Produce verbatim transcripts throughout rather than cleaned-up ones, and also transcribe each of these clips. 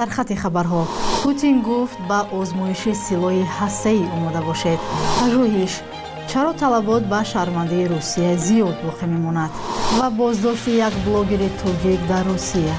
سرخط خبرها. پوتین گفت با آزمایش سلاح هسته‌ای آماده باشید. پژوهش: چرا طلبات با شرمنده روسیه زیاد باقی میماند و بازداشت یک بلاگر تاجیک در روسیه.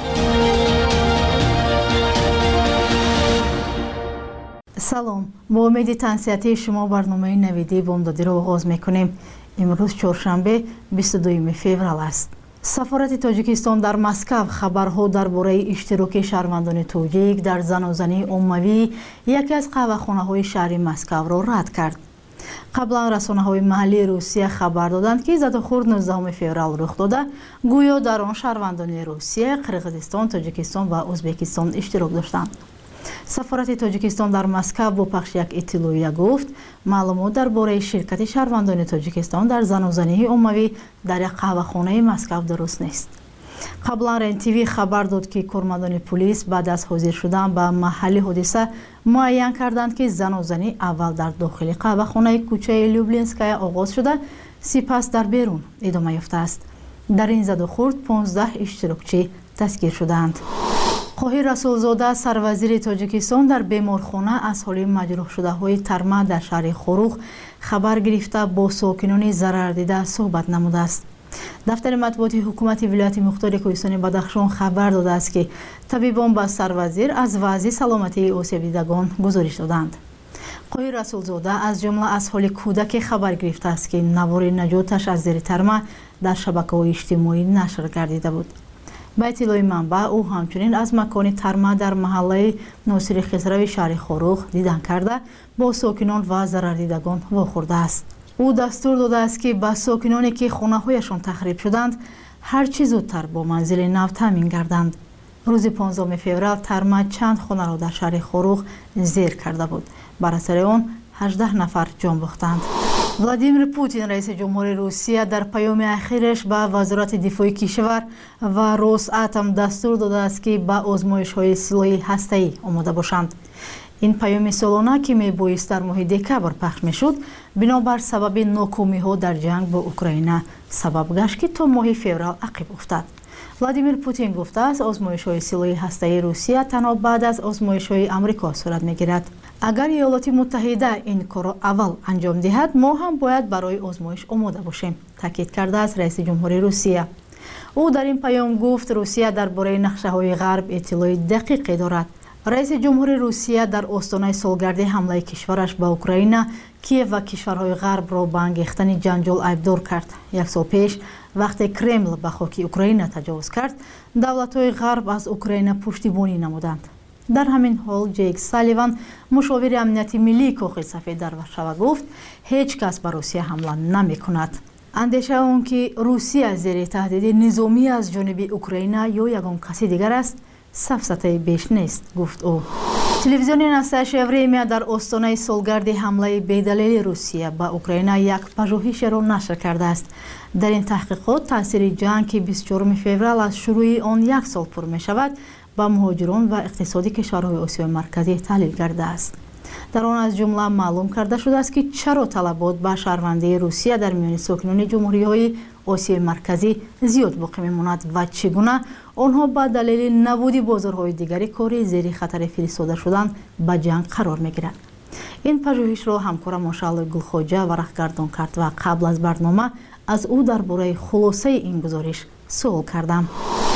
سلام، با امید تنصیحاتی شما برنامه نویدی بامدادی را آغاز میکنیم. امروز چهارشنبه بیست و دوم فوریه است. سفارت تاجیکستان در مسکو خبرها درباره اشتراک شهروندان تاجیک در زنازنی عمومی یکی از قهوه‌خانه‌های شهر مسکو را رد کرد. قبلا رسانه‌های محلی روسیه خبر دادند که زدخورد نوزدهم فوریه رخ داده، گویا در آن شهروندان روسیه، قرقیزستان، تاجیکستان و ازبکستان اشتراک داشتند. سفارت تاجیکستان در مسکو با پخش یک اطلاعیه گفت معلومات درباره شرکت شهروندان تاجیکستان در زنازنی عمومی در یک قهوه‌خانه مسکو درست نیست. قبلا رن تیوی خبر داد که کارمندان پلیس بعد از حاضر شدن به محل حادثه معین کردند که زنازنی اول در داخل قهوه‌خانه کوچه لوبلینسکایا آغاز شده، سپس در بیرون ادامه یافته است. در این زد و خورد پانزده اشتراکچی دستگیر شدند. قاهر رسولزاده سروزیر تاجیکستان در بیمارخانه از حال مجروح شده های ترما در شهر خوروغ خبر گرفته با ساکنان ضرر دیده صحبت نموده است. دفتر مطبوعات حکومت ولایت مختار کوهستان بدخشان خبر داده است که طبیبان به سروزیر از وضع سلامتی آسیب دیدگان گزارش دادند. قاهر رسولزاده از جمله از حال کودک خبر گرفته است که نوار نجاتش از زیر ترما در شبکه‌های اجتماعی نشر گردیده بود. با اطلاع منبع او همچنین از مکان ترما در محله ناصر خسروی شهر خوروغ دیدن کرده با ساکنان و ضرر دیدگان واخورده است. او دستور داده است که به ساکنانی که خانه‌هایشان تخریب شدند هر چه زودتر با منزل نو تامین گردند. روز پانزدهم فوریه ترما چند خانه را در شهر خوروغ زیر کرده بود. بر اثر آن هجده نفر جان باختند. ولادیمیر پوتین رئیس جمهور روسیه در پیام اخیرش به وزارت دفاع کشور و روساتم دستور داده است که به آزمایش‌های سلاح هسته‌ای آماده باشند. این پیام سالانه که میبایست در ماه دکبر پخش میشد، بنابر سبب ناکامی‌ها در جنگ با اوکراین سبب گشت که تا ماه فوریه عقب افتاد. ولادیمیر پوتین گفته است آزمایش‌های سلاح هسته‌ای روسیه تنها بعد از آزمایش‌های آمریکا صورت می‌گیرد. اگر ایالات متحده این کار را اول انجام دهد، ما هم باید برای آزمایش آماده باشیم، تاکید کرده است رئیس جمهور روسیه. او در این پیام گفت روسیه درباره نقشه‌های غرب اطلاع دقیقی دارد. رئیس جمهور روسیه در آستانه سالگرد حمله کشورش به اوکراین، کیف و کشورهای غرب را به انگیختن جنجال ایبدار کرد. یک سال پیش وقتی کرمل به خاک اوکراین تجاوز کرد، دولت‌های غرب از اوکراین پشتیبانی نمودند. در همین حال جیک سالیوان مشاور امنیتی ملی کاخ سفید در ورشوا گفت هیچ کس به روسیه حمله نمی کند. اندیشه اون که روسیه زیر تهدید نظامی از جانب اوکراین یا یگان کسی دیگر است سفسطه بیش نیست، گفت او. تلویزیون نساش اوریم در آستانه سالگرد حمله بی‌دلیل روسیه به اوکراین یک پژوهش را نشر کرده است. در این تحقیقات تاثیر جنگ که بیست و چهارم فوریه از شروع آن یک سال پر می شود با مهاجران و اقتصادی کشورهای آسیای مرکزی تحلیل کرده است. در آن از جمله معلوم کرده شده است که چرا طلبات به شهروندی روسیه در میان ساکنان جمهوری‌های آسیای مرکزی زیاد باقی می‌ماند و چگونه آنها به دلیل نبود بازارهای دیگری کاری زیر خطر فرستاده شدن به جنگ قرار می‌گیرند. این پژوهش را همکارم ماشاءالله گلخواجه ورقگردان کرد و قبل از برنامه از او درباره خلاصه این گزارش سوال کردم.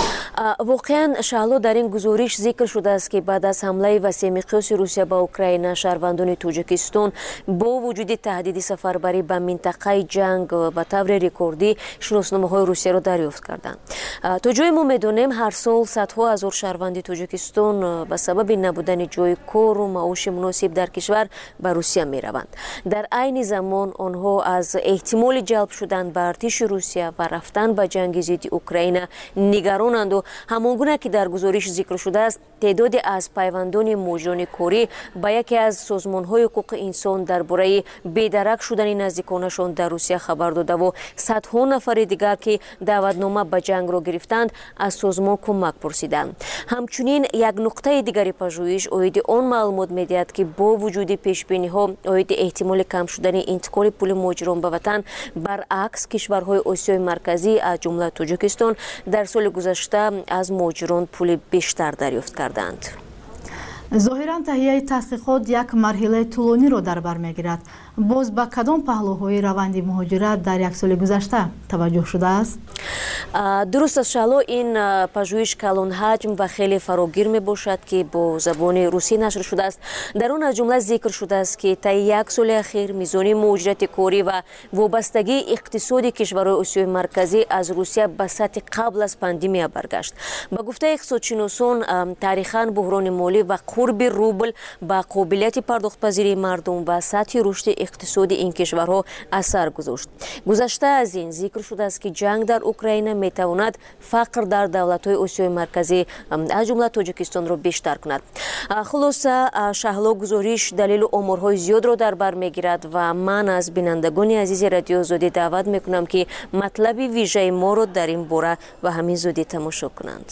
واقعا شعلو در این گزارش ذکر شده است که بعد از حمله وسیع مقیاس روسیه به اوکراین، شهروندان تاجیکستان با وجود تهدید سفربری به منطقه جنگ به طور رکوردی شناسنامه‌های روسیه را دریافت کردند. تا جای ما می‌دانیم هر سال صدها هزار شهروند تاجیکستان به سبب نبودن جای کار و معاش مناسب در کشور به روسیه می‌روند. در عین زمان آنها از احتمال جلب شدن به ارتش روسیه و رفتن به جنگ ضد اوکراین نگرانند و همانگونه که در گزارش ذکر شده است تعدادی از پیوندان مهاجران کاری با یکی از سازمان‌های حقوق انسان درباره بی‌درک شدن نزدیکانشان در روسیه خبر داده و صدها نفر دیگر که دعوتنامه به جنگ را گرفتند از سازمان کمک پرسیدند. همچنین یک نقطه دیگری پژوهش اوید آن معلومات می‌دهد که با وجود پیش‌بینی‌ها اوید احتمال کم شدن انتقال پول مهاجران به وطن، برعکس کشورهای آسیای مرکزی از جمله تاجیکستان در سال گذشته از مهاجران پول بیشتر دریافت کردند. ظاهراً تهیه تحقیقات یک مرحله طولانی را در بر میگیرد. باز به کدام پهلوهای روند مهاجرت در یک سال گذشته توجه شده است؟ درست است شالو، این پژوهش کلان حجم و خیلی فراگیر می باشد که با زبان روسی نشر شده است. در آن از جمله ذکر شده است که طی یک سال اخیر میزان مهاجرت کاری و وابستگی اقتصادی کشورهای آسیای مرکزی از روسیه به سطح قبل از پاندمی برگشت. با گفته اقتصادشناسان، تاریخاً بحران مالی و قرب روبل با قابلیت پرداخت‌پذیری مردم و سطح رشد اقتصادی این کشورها اثر گذاشت. گذشته از این ذکر شده است که جنگ در اوکراین میتواند فقر در دولت‌های آسیای مرکزی از جمله تاجیکستان را بیشتر کند. خلاصه شهلا گزارش دلیل آمارهای زیاد را در بر میگیرد و من از بینندگان عزیز رادیو آزادی دعوت میکنم که مطلب ویژه ما را در این باره و همین زودی تماشا کنند.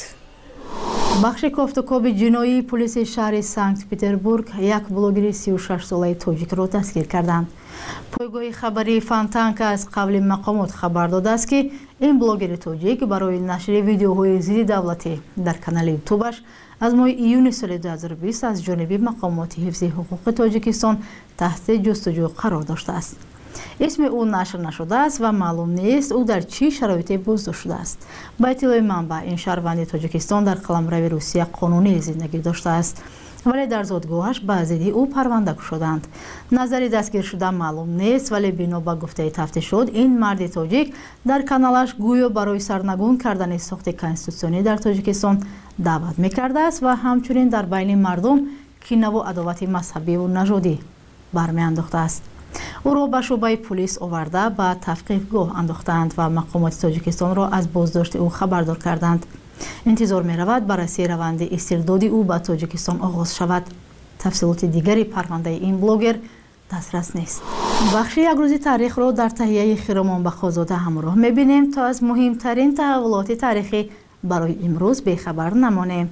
بخش کافتوکاب جنایی پلیس شهر سانت پتربورگ یک بلوگر سی و شش ساله تاجیک را دستگیر کردند. پایگاه خبری فانتانک از قبل مقامات خبر داده است که این بلوگر تاجیک برای نشر ویدیوهای ضد دولتی در کانال یوتیوبش از ماه ایون سال دو هزار و بیست از جانب مقامات حفظ حقوق تاجیکستان تحت جستجو قرار داشته است. اسم او نشر نشده است و معلوم نیست او در چه شرایطی بازداشت شده است. با اطلاع منبع، این شهروند تاجیکستان در قلمرو روسیه قانونی زندگی داشته است، ولی در زادگاهش به ضد او پرونده شدند. نظر دستگیر شده معلوم نیست، ولی بنا به گفته تفتیشات این مرد تاجیک در کانالش گویا برای سرنگون کردن ساخت کنستیتوسیونی در تاجیکستان دعوت میکرده است و همچنین در بین مردم کینه و عداوت مذهبی و نژادی برمیانداخته است. او را به شعبه پلیس آورده به تحقیقگاه انداختند و مقامات تاجیکستان را از بازداشت او خبردار کردند. انتظار می رود بررسی روند استرداد او به تاجیکستان آغاز شود. تفصیلات دیگری پرونده این بلاگر دسترس نیست. بخش یک روزی تاریخ را در تهیه خیرمان بخازاده همراه می بینیم تا از مهمترین تحولات تاریخی برای امروز بیخبر نمانیم.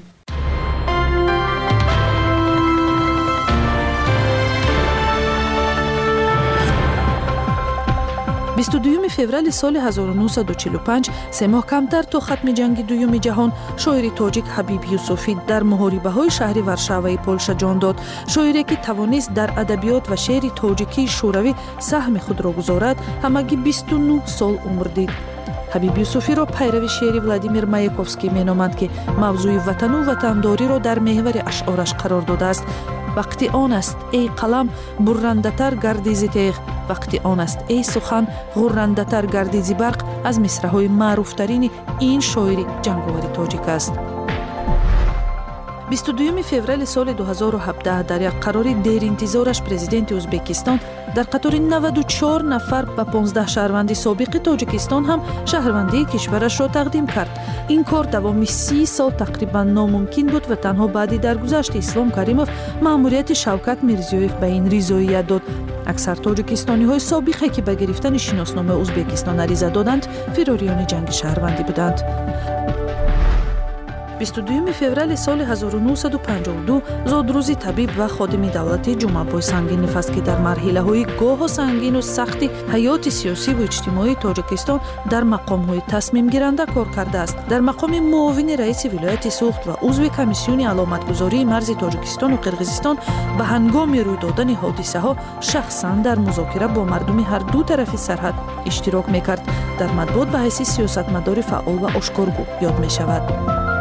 بیست و دوم فوریه سال هزار و نهصد و چهل و پنج، سه ماه کمتر تا ختم جنگ دوم جهان، شاعر تاجیک حبیب یوسفی در محاربه‌های شهر ورشاوه پولشا جان داد. شاعری که توانست در ادبیات و شعر تاجیکی شوروی سهم خود را گذارد، همگی بیست و نه سال عمر دید. حبیب یوسفی را پیرو شعر ولادیمیر مایاکوفسکی مینامند که موضوع وطن و وطنداری را در محور اشعارش قرار داده است. وقتی آن است ای قلم برنده‌تر گردی ز تیغ، وقتی آن است ای سخن غرنده‌تر گردی ز برق، از مصرع‌های معروف‌ترین این شاعر جنگاور تاجیک است. بیست و دوم فوریه سال دو هزار و هفده در یک قرار دیر انتظارش پرزیدنت ازبکستان در قطار نود و چهار نفر و پانزده شهروند سابق تاجیکستان هم شهروندی کشورش را تقدیم کرد. این کار دوام سی سال تقریبا ناممکن بود و تنها بعدی درگذشت اسلام کریموف مأموریت شوکت میرزیویف به این رضایت داد. اکثر تاجیکستانی های سابقه که به گرفتن شناسنامه ازبکستان عریضه دادند فراریان جنگ شهروندی بودند. بیست و دوم فوریه سال هزار و نهصد و پنجاه و دو زادروزی طبیب و خادم دولتی جمعه‌بای سنگین نفس که در مرحله‌های گاه و سنگین و سخت حیات سیاسی و اجتماعی تاجیکستان در مقام‌های تصمیم گیرنده کار کرده است. در مقام معاون رئیس ولایت سوخت و عضو کمیسیون علامتگذاری مرز تاجیکستان و قرقیزستان به هنگام روی دادن حادثه‌ها شخصاً در مذاکره با مردم هر دو طرف سرحد اشتراک می‌کرد. در مطبوعات به حیث سیاستمدار فعال و آشکارگو یاد می‌شود.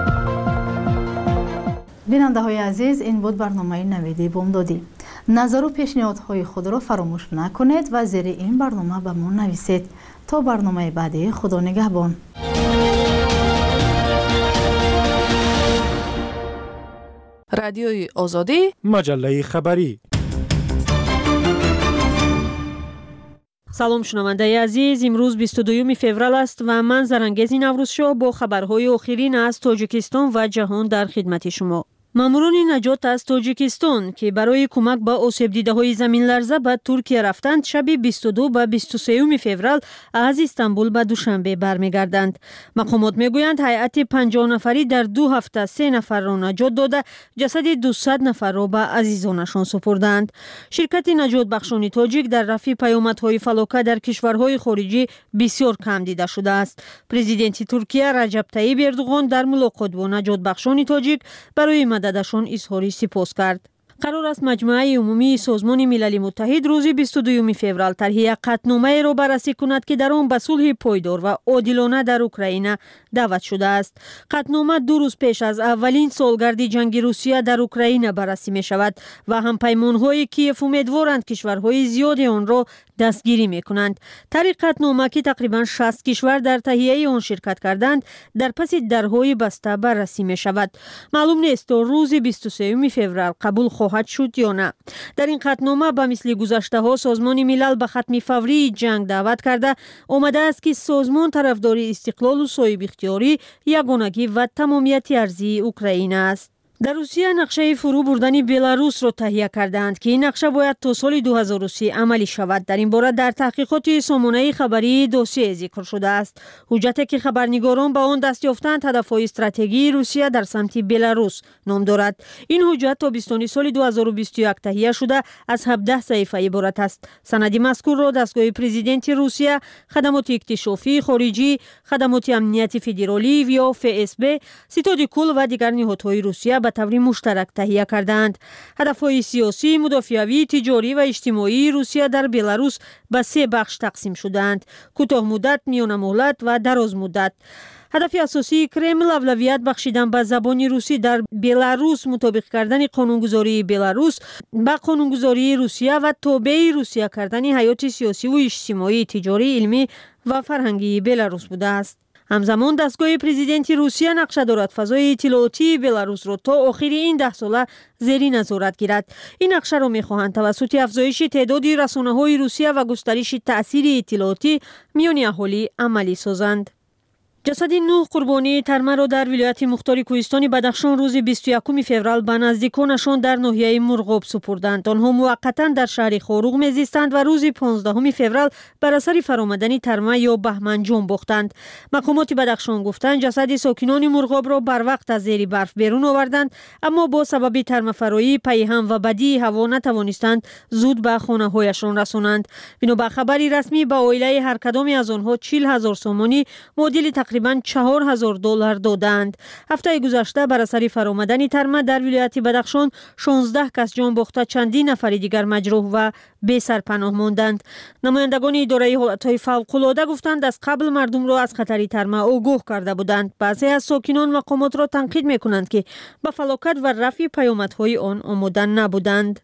بیننده های عزیز، این بود برنامه نویدی بامدادی. نظر و پیشنهادهای خود را فراموش نکنید و زیر این برنامه به ما نویسید. تا برنامه بعدی، خدا نگهبان. رادیوی آزادی، مجله خبری. سلام شنونده عزیز، امروز بیست و دوم فوریه است و من زرنگیز نوروزشاه با خبرهای آخرین از تاجیکستان و جهان در خدمت شما. ماموران نجات از تاجیکستان که برای کمک به آسیب دیده های زمین لرزه به ترکیه رفتند شب بیست و دو و بیست و سه فوریه از استانبول به دوشنبه برمیگردند. مقامات میگویند هیئت پنجاه نفری در دو هفته سه نفر را نجات داده جسد دویست نفر را به عزیزانشان سپردند. شرکت نجات بخشانی تاجیک در رفع پیامدهای فلاکت در کشورهای خارجی بسیار کم دیده شده است. پرزیدنت ترکیه رجب طیب اردوغان در ملاقات با نجات بخشانی تاجیک برای مددشان اظهار سپاس کرد. قرار است مجمع عمومی سازمان ملل متحد روز بیست و دو فوریه طرح قطعنامه را بررسی کند که در آن به صلح پایدار و عادلانه در اوکراین دعوت شده است. قطعنامه دو روز پیش از اولین سالگرد جنگ روسیه در اوکراین بررسی می شود و همپیمان‌های کیف امیدوارند کشورهای زیادی آن را دستگیری می کنند. طرح قطعنامه که تقریبا شصت کشور در تهیه آن شرکت کردند در پس درهای بسته بررسی می شود. معلوم نیست تا روز بیست و سه فوریه قبول خواهد شد یا نه. در این قطعنامه به مثل گذشته ها سازمان ملل به ختم فوری جنگ دعوت کرده آمده است که سازمان طرفدار استقلال و صاحب اختیاری، یگانگی و تمامیت ارضی اوکراین است. در روسیه نقشه فرو بردن بلاروس را تهیه کردند که این نقشه باید تا سال دو هزار و سه عملی شود. در این باره در تحقیقات سامانه خبری دوسیه ذکر شده است. حجتی که خبرنگاران به آن دست یافتند هدف‌های استراتژی روسیه در سمت بلاروس نام دارد. این حجت تابستان سال دو هزار و بیست و یک تهیه شده از هفده صفحه عبارت است. سند مذکور را دستگاه پرزیدنت روسیه، خدمات اکتشافی خارجی، خدمات امنیتی فدرالی یا اف اس بی، ستاد کل و دیگر نهادهای روسیه به طور مشترک تهیه کردند. هدفهای سیاسی، مدافعوی، تجاری و اجتماعی روسیه در بلاروس به سه بخش تقسیم شدند: کوتاه مدت، میان مهلت و دراز مدت. هدف اساسی کرمل اولویت بخشیدن به زبان روسی در بلاروس، مطابق کردن قانونگذاری بلاروس با قانونگذاری روسیه و تابع روسیه کردن حیات سیاسی و اجتماعی، تجاری، علمی و فرهنگی بلاروس بوده است. همزمان دستگاه پرزیدنت روسیه نقشه دارد فضای اطلاعاتی بلاروس را تا آخر این ده ساله زیر نظارت گیرد. این نقشه را می‌خواهند توسط افزایش تعداد رسانه‌های روسیه و گسترش تأثیر اطلاعاتی میان اهالی عملی سازند. جسد نه قربانی ترمه را در ولایت مختار کوهستان بدخشان روز بیست و یک فوریه به نزدیکانشان در ناحیه مرغاب سپردند. آنها موقتا در شهر خاروغ میزیستند و روز پانزدهم فوریه بر اثر فرآمدن ترمه یا بهمن جان باختند. مقامات بدخشان گفتند جسد ساکنان مرغاب را بر وقت از زیر برف بیرون آوردند، اما با سبب ترمه فرایی، پیهم و بدی هوا نتوانستند زود به خانه هایشان رسانند. بنا به خبری رسمی به عائله هر کدام از آنها چهل هزار سومانی معادل تقریباً چهار هزار دلار دادند. هفته گذشته بر اثر فرآمدن ترمه در ولایت بدخشان شانزده کس جان باخته، چندین نفر دیگر مجروح و بی سرپناه ماندند. نمایندگان اداره حالتهای فوق‌العاده گفتند از قبل مردم را از خطر ترمه آگاه کرده بودند. بعضی از ساکنان مقامات را تنقید می‌کنند که به فلاکت و رفع پیامدهای آن آماده نبودند.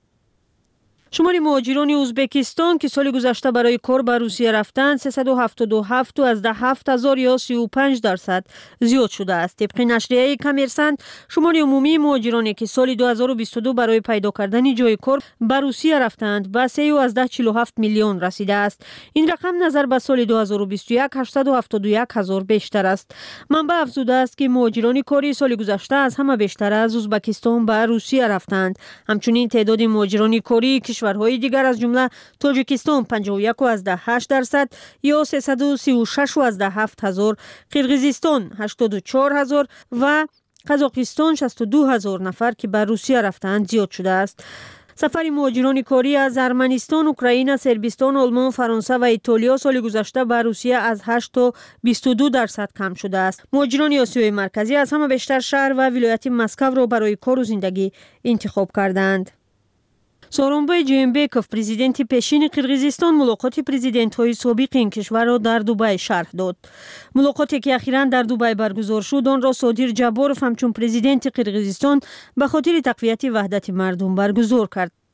شمار مهاجران ازبکستان که سال گذشته برای کار به روسیه رفتند سیصد و هفتاد و هفت و از ده هفت هزار یا سی و پنج درصد زیاد شده است. طبق نشریه کامرسنت شمار عمومی مهاجرانی که سال دو هزار و بیست و دو برای پیدا کردن جای کار به روسیه رفتند به سه و چهل و هفت میلیون رسیده است. این رقم نظر به سال دو هزار و بیست و یک هشتصد و هفتاد و یک هزار بیشتر است. منبع افزوده است که مهاجران کاری سال گذشته از همه بیشتر از ازبکستان به روسیه رفتند. همچنین تعداد مهاجران کاری کشورهای دیگر از جمله تاجیکستان پنجاه و یک و از ده هشت درصد یا سیصد و سی و شش و از ده هفت هزار، قرقیزستان هشتاد و چهار هزار و قزاقستان شصت و دو هزار نفر که به روسیه رفتند زیاد شده است. سفر مهاجران کاری از ارمنستان، اوکراین، صربستان، آلمان، فرانسه و ایتالیا سال گذشته به روسیه از هشت تا بیست و دو درصد کم شده است. مهاجران آسیای مرکزی از همه بیشتر شهر و ولایت مسکو را برای کار و زندگی انتخاب کردند. سورونبای جیمبکوف پرزیدنت پیشین قرقیزستان ملاقات پرزیدنت‌های سابق این کشور را در دبی شرح داد. ملاقاتی که اخیراً در دبی برگزار شد آن را صادر جباروف همچون پرزیدنت قرقیزستان به خاطر تقویت وحدت مردم برگزار کرد.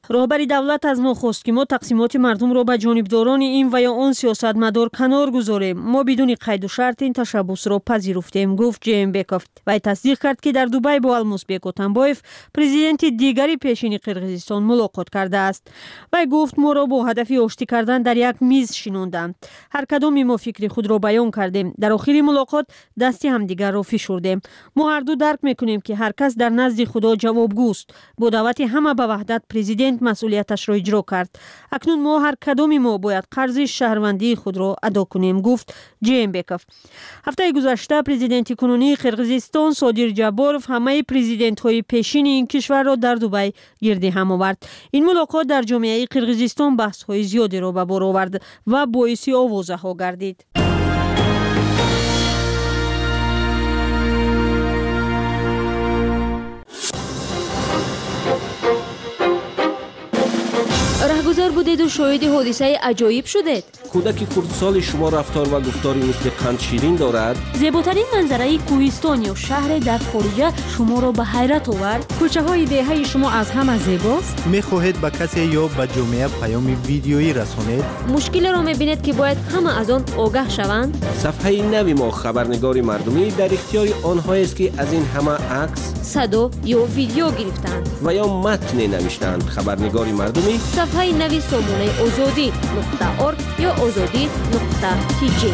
راهبری دولت از ما خواست که ما تقسیمات مردم را به جانبداران این و یا آن سیاستمدار کنار گذاریم. ما بدون قید و شرط این تشبس را پذیرفتیم، گفت جیمبکوف. و تصدیق کرد که در دبی با المازبек اتنبایف پرزیدنت دیگری پیشین قرقیزستان ملاقات کرده است. و گفت ما را با هدف آشتی کردن در یک میز شیناندند. هر کدام ما فکر خود را بیان کردیم. در آخر ملاقات دستی همدیگر را فشردیم. ما هر دو درک میکنیم که هر کس در نزد خدا جوابگوست. با دعوت همه به وحدت پرزیدنت مسئولیتش را اجرا کرد. اکنون ما هر کدام ما باید قرض شهروندی خود را ادا کنیم، گفت جیمبکوف. هفته گذشته پرزیدنت کنونی قرقیزستان سادیر جبارов همه پرزیدنت های پیشین این کشور را در دبی گرد هم آورد. این ملاقات در جامعه قرقیزستان بحث های زیادی را به بار آورد و باعث آوازه ها گردید. رهگذر بودید و شاهد حادثه عجایب شدید. کودک خردسال شما رفتار و گفتاری مثل قند شیرین دارد. زیباترین منظره کوهستان یا شهر در خارجه شما را به حیرت آورد. کوچه های دهه شما از همه زیباست. میخواهید به کسی یا به جامعه پیام ویدیویی رسانید؟ مشکل را میبینید که باید همه از آن آگاه شوند. صفحه نوی ما خبرنگار مردمی در اختیار آنها است که از این همه عکس، صدا یا ویدیو گرفتند و یا متن نوشتند. خبرنگار مردمی صفحه نوی سامانه آزادی نقطه ارگ یا آزادی نقطه تی جی.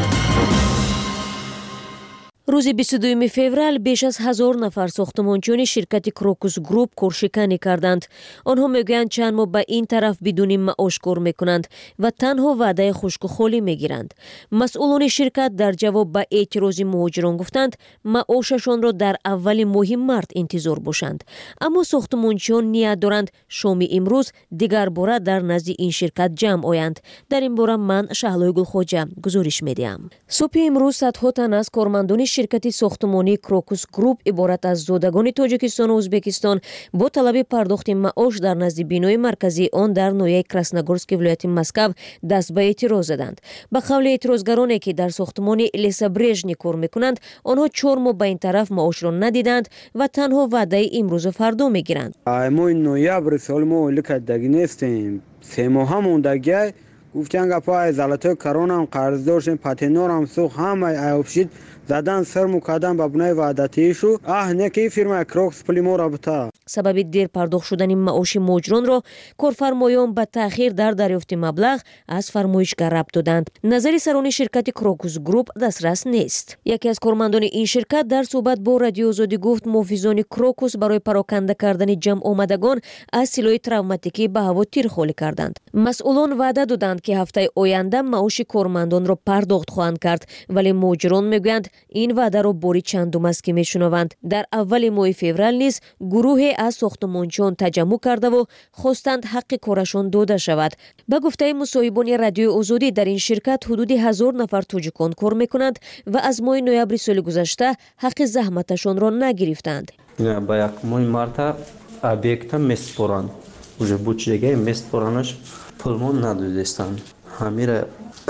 روز بیست و دوم فوریه بیش از هزار نفر ساختمانچیان شرکت کروکوس گروپ کارشکنی کردند. آنها میگویند چند ماه به این طرف بدون معاش کار میکنند و تنها وعده خشک و خالی میگیرند. مسئولان شرکت در جواب به اعتراض مهاجران گفتند معاششان را در اول ماه مارس انتظار باشند. اما ساختمانچیان نیت دارند شام امروز دیگر باره در نزد این شرکت جمع آیند. در این باره من شهلای گلخواجه گزارش میدیم. صبح امروز صدها تن از کارمندان شرکت ساختمانی کروکوس گروپ عبارت از زادگان تاجیکستان و ازبکستان با طلب پرداخت معاش در نزد بینای مرکزی آن در ناحیه کراسنogorsk ولایت مسکو دست به اعتراض زدند. به قول اعتراضگرانی که در ساختمان لیسابرژنی کار میکنند، آنها چهار ماه به این طرف معاش را ندیدند و تنها وعده امروز و فردا میگیرند. ما نویبر سال ما لکدگی نیستیم. سه ماه هم موندگی گفتن که پای زلطه کرونا هم قرض داشتیم، پاتنور هم سوخ همه ایوبشید زدن سر مقدم به بنای وعدتی شو. اه نکی فرما کروکس پلیمو رابطه. سبب دیر پرداخت شدن معاش مهاجران را کارفرمایان به تأخیر در دریافت مبلغ از فرمایشگر ربط دادند. نظر سران شرکت کروکوس گروپ دسترس نیست. یکی از کارمندان این شرکت در صحبت با رادیو آزادی گفت محافظان کروکوس برای پراکنده کردن جمع آمدگان از سلاح تروماتیکی به هوا تیر خالی کردند. مسئولان وعده دادند که هفته آینده معاش کارمندان را پرداخت خواهند کرد، ولی مهاجران میگویند این وعده را باری چندم است که میشنوند. در اول ماه فوریه نیز گروه از ساختمانچیان تجمع کرده و خواستند حق کارشان داده شود. به گفته مصاحبان رادیو آزادی در این شرکت حدود هزار نفر تاجیکان کار میکنند و از ماه نوامبر سال گذشته حق زحمتشان را نگرفتند. با یک ماه مارتا объекта میسپرند. уже бучеге میسپرانش پولمون ندادستند. همین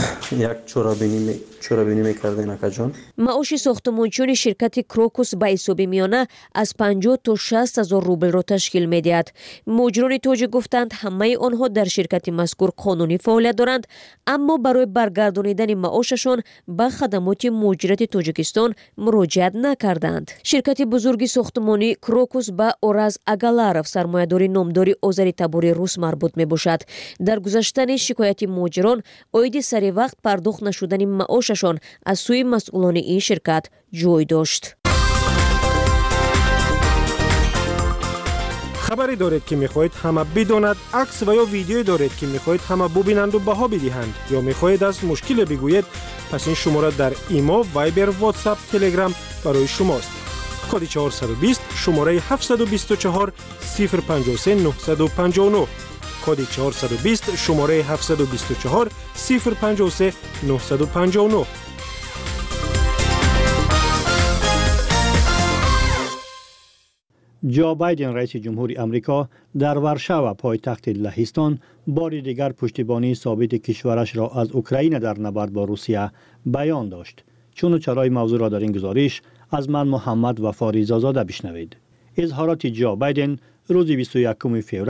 یک چورابینی چورابینی میکردن اکجان. معاش ساختمانچیان شرکت کروکوس به حساب میانه از پنجاه تا شصت هزار روبل را تشکیل میدهد. مهاجران تاجیک گفتند همه آنها در شرکت مذکور قانونی فعالیت دارند، اما برای برگردانیدن معاششان به خدمات مهاجرت تاجیکستان مراجعت نکردند. شرکت بزرگ ساختمانی کروکوس به اورز اگالاروف سرمایه‌دار نامدار آذری تباری روس مربوط میباشد. در گذشتن شکایت مهاجران عاید سر وقت پرداخت نشدن معاششان از سوی مسئولان این شرکت جای داشت. خبری دارید که میخواهید همه بداند، عکس و یا ویدیویی دارید که میخواهید همه ببینند و بها بدهند، یا میخواهید از مشکل بگویید، پس این شماره در ایما، وایبر، واتساپ، تلگرام برای شماست. کد چهارصد و بیست شماره هفتصد و بیست و چهار صفر پنجاه و سه نهصد و پنجاه و نه. کد چهارصد و بیست شماره هفتصد و بیست و چهار صفر پنجاه و سه نهصد و پنجاه و نه. جو بایدن رئیس جمهوری آمریکا در ورشاو پایتخت لهستان بار دیگر پشتیبانی ثابت کشورش را از اوکراین در نبرد با روسیه بیان داشت. چون و چرای موضوع را در این گزارش از من محمد وفا ریزازاده بشنوید. اظهارات جو بایدن روز بیست و یکم فوریه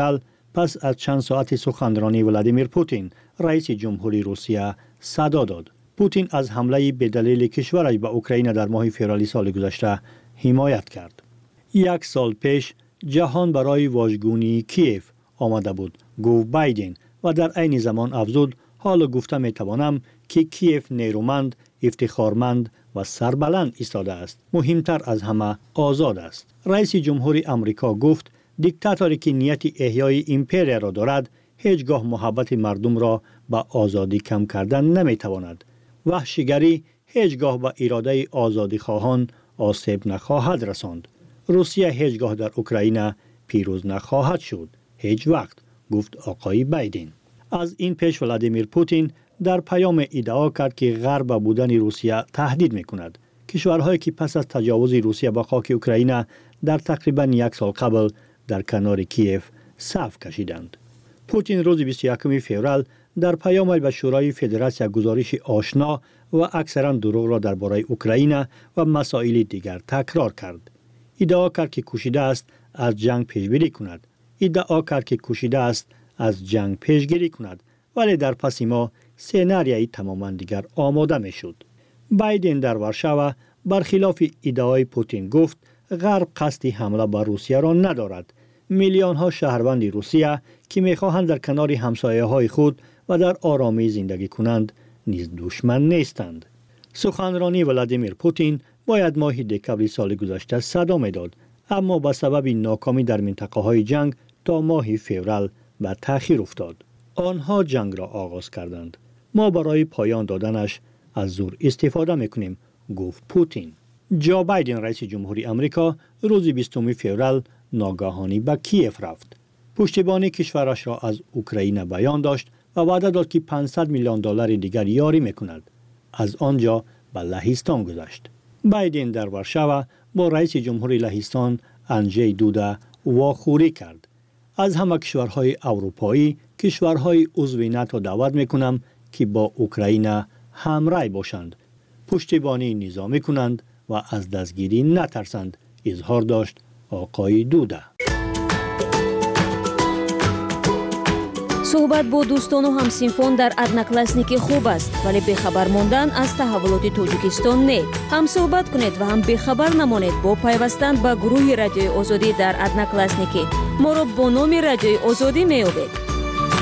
پس از چند ساعت سخنرانی ولادیمیر پوتین رئیس جمهوری روسیه صدا داد. پوتین از حمله به دلیل کشورش به اوکراین در ماه فوریه سال گذشته حمایت کرد. یک سال پیش جهان برای واژگونی کیف آمده بود، گفت بایدن و در عین زمان افزود حالا گفته می توانم که کیف نیرومند، افتخارمند و سربلند ایستاده است. مهمتر از همه آزاد است. رئیس جمهوری آمریکا گفت دیکتاتوری که نیت احیای امپریا را دارد هیچگاه محبت مردم را به آزادی کم کردن نمی تواند. وحشیگری هیچگاه به اراده آزادی خواهان آسیب نخواهد رساند. روسیه هیچگاه در اوکراین پیروز نخواهد شد. هیچ وقت، گفت آقای بایدن. از این پیش ولادیمیر پوتین در پیام ادعا کرد که غرب بودن روسیه تهدید میکند. کشورهایی که پس از تجاوز روسیه به خاک اوکراین در تقریبا یک سال قبل در کنار کیف صف کشیدند. پوتین روز بیست و یکم فوریه در پیامش به شورای فدراسیون گزارش آشنا و اکثرا دروغ را درباره اوکراین و مسائل دیگر تکرار کرد. ادعا کرد که کوشیده است از جنگ پیشبینی کند. ادعا کرد که کوشیده است از جنگ پیشگیری کند، ولی در پس ما سناریوی تماما دیگر آماده می شد. بایدن در ورشاو برخلاف ادعای پوتین گفت غرب قصد حمله بر روسیه را ندارد. میلیون ها شهروند روسیه که می خواهند در کنار همسایه های خود و در آرامی زندگی کنند نیز دشمن نیستند. سخنرانی ولادیمیر پوتین باید ماه دکبر سال گذشته صدا می داد، اما به سبب ناکامی در منطقه های جنگ تا ماه فوریه به تأخیر افتاد. آنها جنگ را آغاز کردند. ما برای پایان دادنش از زور استفاده میکنیم، گفت پوتین. جو بایدن رئیس جمهوری آمریکا روز بیستم فوریه ناگهانی به کیف رفت. پشتیبانی کشورش را از اوکراین بیان داشت و وعده داد که پانصد میلیون دلار دیگر یاری میکند. از آنجا به لهستان گذشت. بایدن در ورشاو با رئیس جمهوری لهستان اندژی دودا واخوری کرد. از همه کشورهای اروپایی کشورهای عضو ناتو دعوت میکنم که با اوکراین همراه باشند، پشتیبانی نظامی کنند و از دستگیری نترسند، اظهار داشت آقای دودا. صحبت با دوستان و همسینفون در ادناکلاسنیکی خوب است، ولی بخبر ماندن از تحولات توجیکستان نه. هم صحبت کنید و هم بخبر نمانید با پیوستن به گروه رادیوی آزادی در ادناکلاسنیکی. ما را با نام رادیوی آزادی می‌یابید.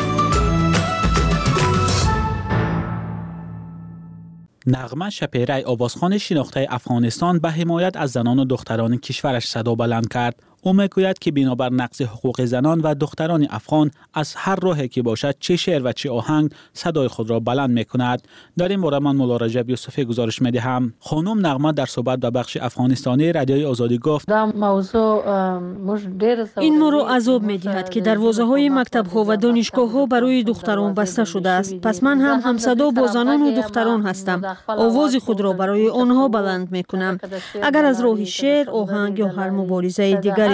نغمه شپیرای آوازخوان شناخته افغانستان به حمایت از زنان و دختران کشورش صدا بلند کرد. او میگوید که بنابر نقض حقوق زنان و دختران افغان از هر راهی که باشد چه شعر و چه آهنگ صدای خود را بلند میکند. در این باره من مولا رجب یوسفی گزارش میدهم. خانم نغمه در صحبت به بخش افغانستانی رادیوی آزادی گفت این ما را عذاب میدهد که دروازه های مکتب ها و دانشگاه ها برای دختران بسته شده است. پس من هم همصدا با زنان و دختران هستم. آواز خود را برای آنها بلند میکنم. اگر از راه شعر، آهنگ یا هر مبارزه دیگر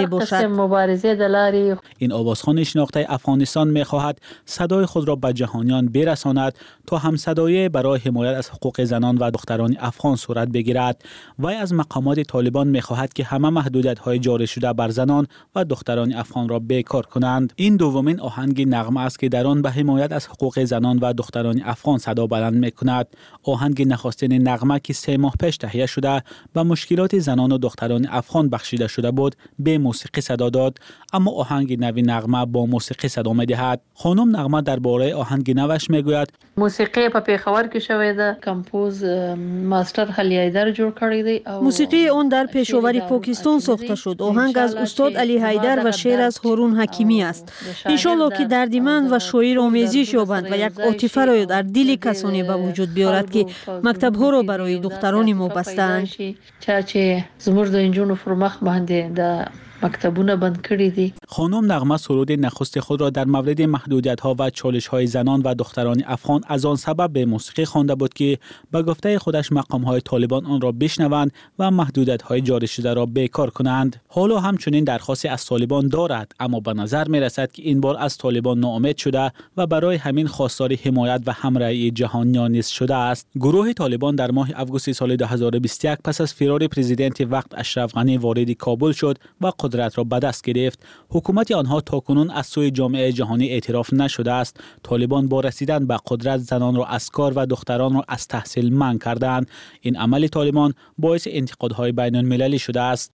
این آوازخوان شناخته افغانستان می‌خواهد صدای خود را به جهانیان برساند تا همصدایی برای حمایت از حقوق زنان و دختران افغان صورت بگیرد. وی از مقامات طالبان می‌خواهد که همه محدودیت‌های جاری شده بر زنان و دختران افغان را بیکار کنند. این دومین آهنگ نغمه است که در آن به حمایت از حقوق زنان و دختران افغان صدا بلند می‌کند. آهنگ نخستین نغمه که سه ماه پیش تهیه شده به مشکلات زنان و دختران افغان بخشیده شده بود به موسیقی صدا داد، اما آهنگ نوی نغمه با موسیقی صدا می‌دهد. خانم نغمه درباره آهنگ نوش میگوید موسیقی په پیښور کې شوې ده، کمپوز ماستر علی حیدر جوړ کړی دی. موسیقی آن در پیشاور پاکستان ساخته شد. آهنگ از استاد علی حیدر و شعر از هارون حکیمی است. ان شاءالله که دردمند و شاعر آمیزش یابند و یک عاطفه را در دل کسانی به وجود بیارد که مکتب ها را برای دختران ما بستند. چې زموږ د انجونو پر مخ باندې د مکتبونه بند کړی دي. خانم نغمه سرود نخست خود را در مورد محدودیت‌ها و چالش‌های زنان و دختران افغان از آن سبب به موسیقی خوانده بود که به گفته خودش مقام‌های طالبان آن را بشنوند و محدودیت‌های جاری شده را بیکار کنند. حالا همچنین درخواست از طالبان دارد، اما به نظر می‌رسد که این بار از طالبان ناامید شده و برای همین خواستار حمایت و همراهی جهانیان نیز شده است. گروه طالبان در ماه آگوست سال دو هزار و بیست و یک پس از فرار پرزیدنت وقت اشرف غنی وارد کابل شد و قدرت را به دست گرفت. حکومت آنها تاکنون از سوی جامعه جهانی اعتراف نشده است. طالبان با رسیدن به قدرت زنان را از کار و دختران را از تحصیل منع کردند. این عمل طالبان باعث انتقادهای بین المللی شده است.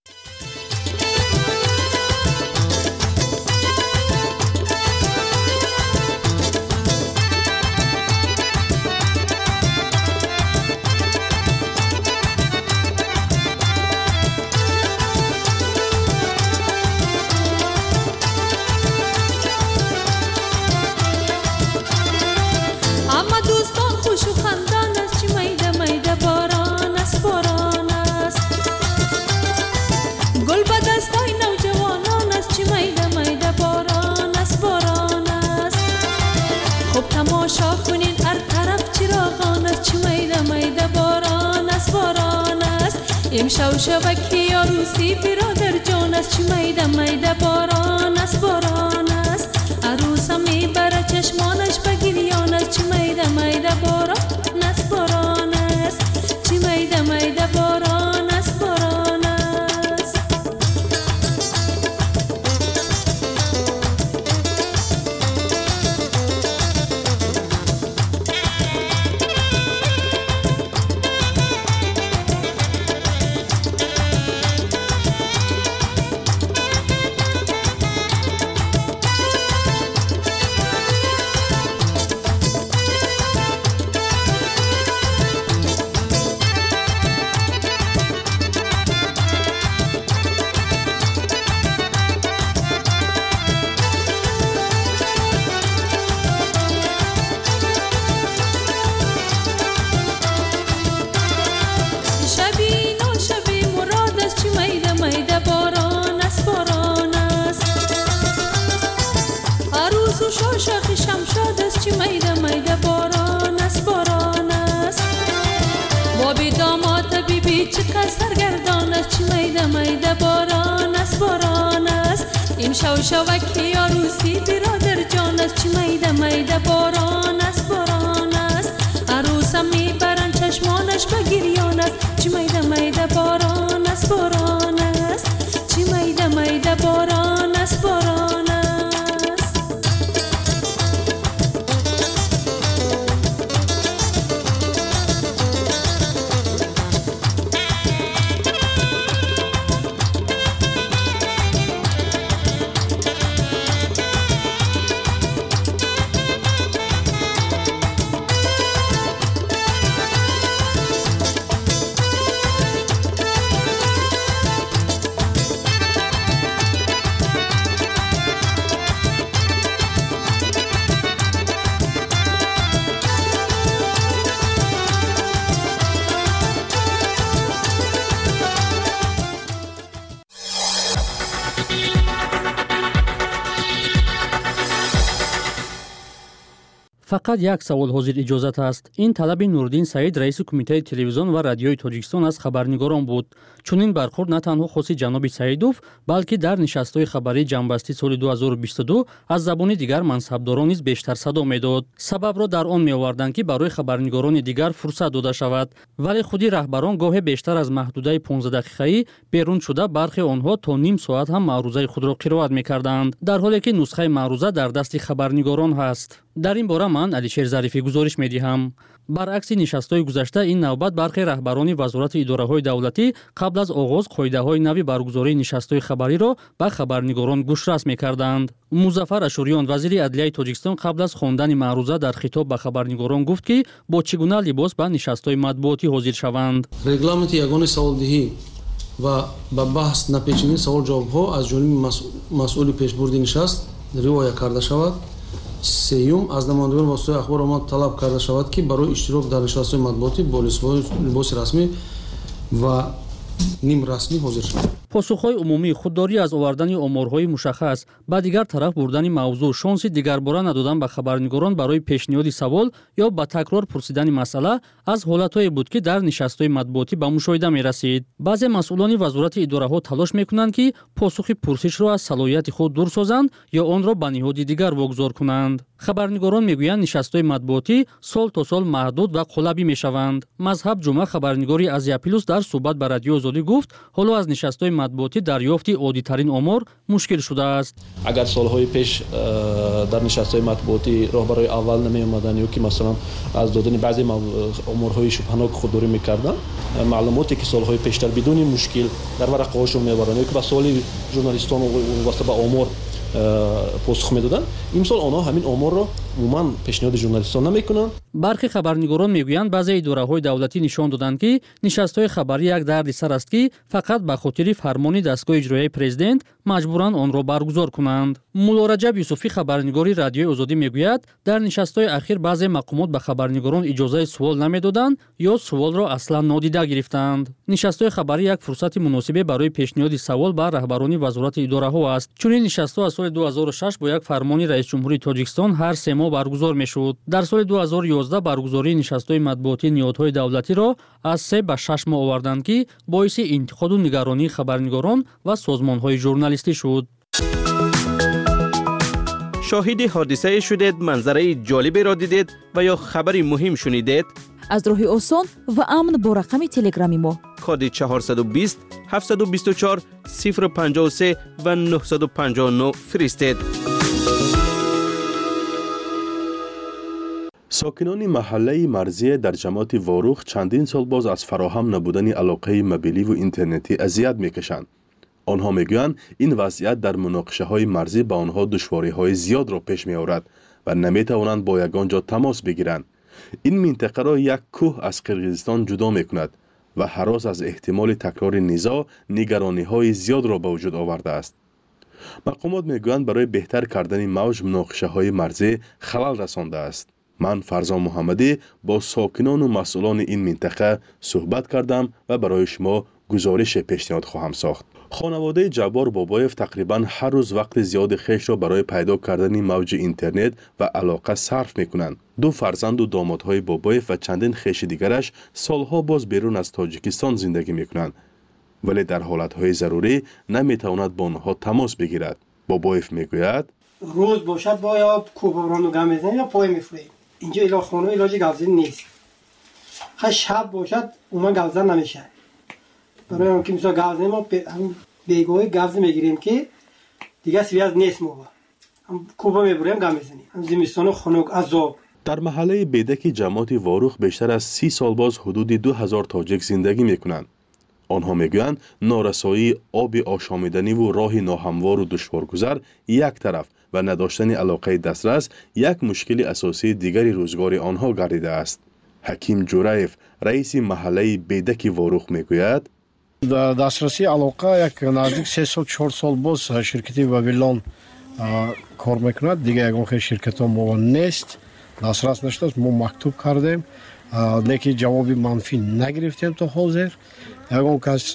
امشب شبکی عروسی برادر جان است، چی میده میده باران است باران است. عروسم میبره چشمانش به گریان است، چی میده میده باران است باران است. چی میده میده باران است باران است. چکا سرگردان است، چی میده میده باران است باران است. امشب شبکی عروسی برادر جان است، چی میده میده باران است باران است. عروسم میبرن چشمانش به گریان است، چی میده میده باران است باران است. چی میده میده باران است باران است. фақат як савол ҳозир иҷозат аст. ин талаби Нурдин Саид, раиси кумитаи телевизион ва радиои Тоҷикистон аз хабарнигорон буд. чунин бархурд на танҳо хоси ҷаноби Саидов, балки дар нишастҳои хабарии ҷанбастии соли ду ҳазору бисту ду аз забони дигар мансабдорон низ бештар садо медод. сабабро дар он меоварданд, ки барои хабарнигорони дигар фурсат дода шавад. вале худи раҳбарон гоҳе бештар аз маҳдудаи понздаҳ дақиқаӣ берун шуда, бархи онҳо то ним соат ҳам маърузаи худро қироат мекарданд, дар ҳоле ки нусхаи маъруза дар дасти хабарнигорон ҳаст. дар ин бора ман Алишер Зарифӣ гузориш медиҳам. баръакси нишастҳои гузашта, ин навбат бархи раҳбарони вазорати идораҳои давлатӣ қабл аз оғоз қоидаҳои нави баргузории нишастҳои хабариро ба хабарнигорон гӯшрас мекарданд. Музаффар Ашуриён, вазири адлияи Тоҷикистон, қабл аз хондани маъруза дар хитоб ба хабарнигорон гуфт, ки бо чӣ гуна либос ба нишастҳои матбуотӣ ҳозир шаванд. регламенти ягони саволдиҳӣ ва ба баҳс напечини савол-ҷавобҳо аз ҷониби масъули пешбурди нишаст риоя карда шавад. сеюм, аз намояндагони воситаҳои ахбор омад талаб карда шавад, ки барои иштирок дар нишастҳои матбуотӣ бо либоси расмӣ ва ним расмӣ ҳозир шавад. посухҳои умумӣ, худдорӣ аз овардани оморҳои мушаххас, ба дигар тараф бурдани мавзӯъ, шонси дигарбора надодан ба хабарнигорон барои пешниҳоди савол ё ба такрор пурсидани масъала аз ҳолатҳое буд, ки дар нишастҳои матбуотӣ ба мушоҳида мерасид. баъзе масъулони вазорати идораҳо талош мекунанд, ки посухи пурсишро аз салоҳияти худ дур созанд ё онро ба ниҳоди дигар вогузор кунанд. хабарнигорон мегӯянд нишастҳои матбуотӣ сол то сол маҳдуд ва қулабӣ мешаванд. Мазҳаб Ҷумъа, хабарнигори Азия Плюс, дар суҳбат ба Радиои Озодӣ гуфт, ҳоло аз нишастҳои матбуотӣ дарёфти оддитарин омор мушкил шудааст. Агар солҳои пеш дар нишастҳои матбуотӣ роҳбарои аввал намеомаданд ё ки масалан аз додани баъзе оморҳои шубҳанок худдорӣ мекарданд, маълумоте ки солҳои пештар бидуни мушкил дар варақаҳошон мебаранд ё ки ба суоли журналистон вобаста ба омор посух медоданд, имсол онҳо ҳамин оморро умуман пешниҳоди журналистон намекунанд. Бархи хабарнигорон мегӯянд баъзе идораҳои давлатӣ нишон доданд ки нишастҳои хабарӣ як дарди сар аст ки фақат ба хотири фармони дастгоҳи иҷроияи президент маҷбуранд онро баргузор кунанд. Мулло Раҷаб Юсуфӣ, хабарнигори Радиои Озодӣ, мегӯяд, дар нишастҳои ахир баъзе мақомот ба хабарнигорон иҷозаи сувол намедоданд ё суволро аслан нодида гирифтанд. Нишастҳои хабарӣ як фурсати муносибе барои пешниҳоди савол ба раҳбарони вазорати идораҳо аст. Чунин нишастҳо аз соли ду ҳазору шаш бо як фармони раисҷумҳури Тоҷикистон ҳар се моҳ баргузор мешуд. Дар соли ду ҳазору ёздаҳ баргузории нишастҳои матбуотии ниҳодҳои давлатиро аз се ба шаш моҳ оварданд ки боиси интиқоду нигаронии хабарнигорон ва созмонҳои журналистӣ шуд. شاهد حادثه شدید، منظره جالبی را دیدید و یا خبری مهم شنیدید؟ از راه آسان و امن با رقم تلگرامی ما کد چهارصد و بیست هفتصد و بیست و چهار صفر پنجاه و سه و نهصد و پنجاه و نه فرستید. ساکنان محله مرزی در جماعت واروخ چندین سال باز از فراهم نبودن علاقه موبیلی و اینترنتی اذیت میکشند. آنها میگویند این وضعیت در مناقشه های مرزی به آنها دشواری های زیاد را پیش می آورد و نمیتوانند با یگان جا تماس بگیرند. این منطقه را یک کوه از قرقیزستان جدا میکند و هراس از احتمال تکرار نزاع نگرانی های زیاد را به وجود آورده است. مقامات میگویند برای بهتر کردن موج مناقشه های مرزی خلل رسانده است. من فرزان محمدی با ساکنان و مسئولان این منطقه صحبت کردم و برای شما گزارش پیشنهاد خواهم ساخت. خانواده جبار بابایف تقریبا هر روز وقت زیاد خویش را برای پیدا کردن موج اینترنت و علاقه صرف میکنند. دو فرزند و دامادهای بابایف و چندین خویش دیگرش سالها باز بیرون از تاجیکستان زندگی میکنند، ولی در حالتهای ضروری نمیتواند با آنها تماس بگیرد. بابایف میگوید روز باشد با یا کوبران و گم بزنیم یا پای میفریم. اینجا الا خانه علاج گوزن نیست. خب شب باشد اون گوزن نمیشه. برای اون که مثلا گوزن ما بیگاه گوزن میگیریم که دیگه سویاز نیست ما. هم کوبا میبریم گم بزنیم. هم زمستان خنک عذاب. در محله بیدک جماعت واروخ بیشتر از سی سال باز حدود دو هزار تاجیک زندگی میکنند. آنها میگویند نارسایی آب آشامیدنی و راه ناهموار و دشوارگذر یک طرف و نداشتن علاقه دسترس یک مشکل اساسی دیگری روزگار آنها گردیده است. حکیم جورایف رئیس محله بیدک واروخ میگوید دسترسی علاقه یک نزدیک سه سال چهار سال باز شرکتی وابیلون کار میکند، دیگه یگان خیلی شرکت ها ما نیست، دسترس نشده. ما مکتوب کردیم لیکن جوابی منفی نگرفتیم تا حاضر. یگان کس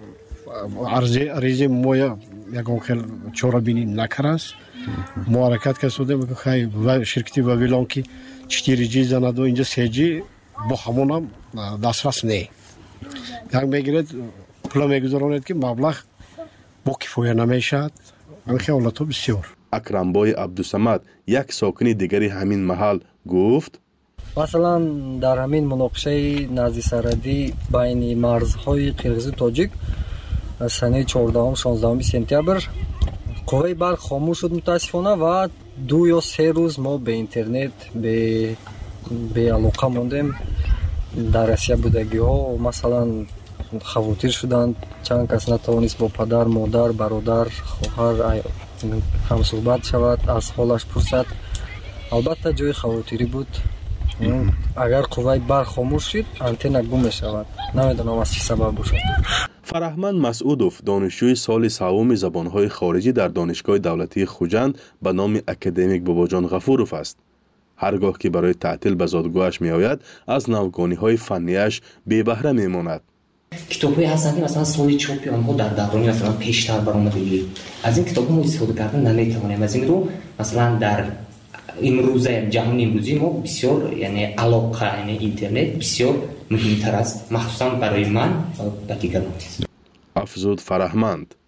عرضی ما یگان خیلی چورابینی نکرد. ما حرکت کردیم که خیلی شرکتی وابیلون که چهار جی زند و اینجا سه جی با همون هم دسترس نه. یک میگیرد پول میگذارند که مبلغ با کفایه نمیشد. این خیالات بسیار. اکرمبای عبدالصمد یک ساکن دیگری همین محل گفت مثلا در همین مناقشه نزدیک سرحدی بین مرزهای قرقیز و تاجیک سنه چهاردهم شانزدهم سپتامبر قوه برق خاموش شد متاسفانه و دو یا سه روز ما به اینترنت به به علاقه موندیم. در اسیا بودگی ها مثلا خواطر شدند، چند کس نتوانست با پدر، مادر، برادر، خواهر هم صحبت شود، از حالش پرسد. البته جای خواطری بود. اگر قوه برق خاموش شد آنتن گم می شود. نمیدونم از چه سبب باشد. فرهمند مسعودوف دانشجوی سال سوم زبانهای خارجی در دانشگاه دولتی خوجند به نام اکادمیک باباجان غفوروف است. هرگاه که برای تعطیل به زادگاهش می آید از نوگانی‌های فنیش بی بهره می ماند. کتاب‌هایی هستند که مثلا سال چاپ آنها در دوران مثلا پیشتر برآمده. از این کتاب‌ها استفاده کردن نمی‌توانیم. از این رو مثلا در امروزه جهان امروزی ما بسیار یعنی علاقه یعنی اینترنت بسیار مهمتر است، مخصوصا برای من و دیگران. افزود فرهمند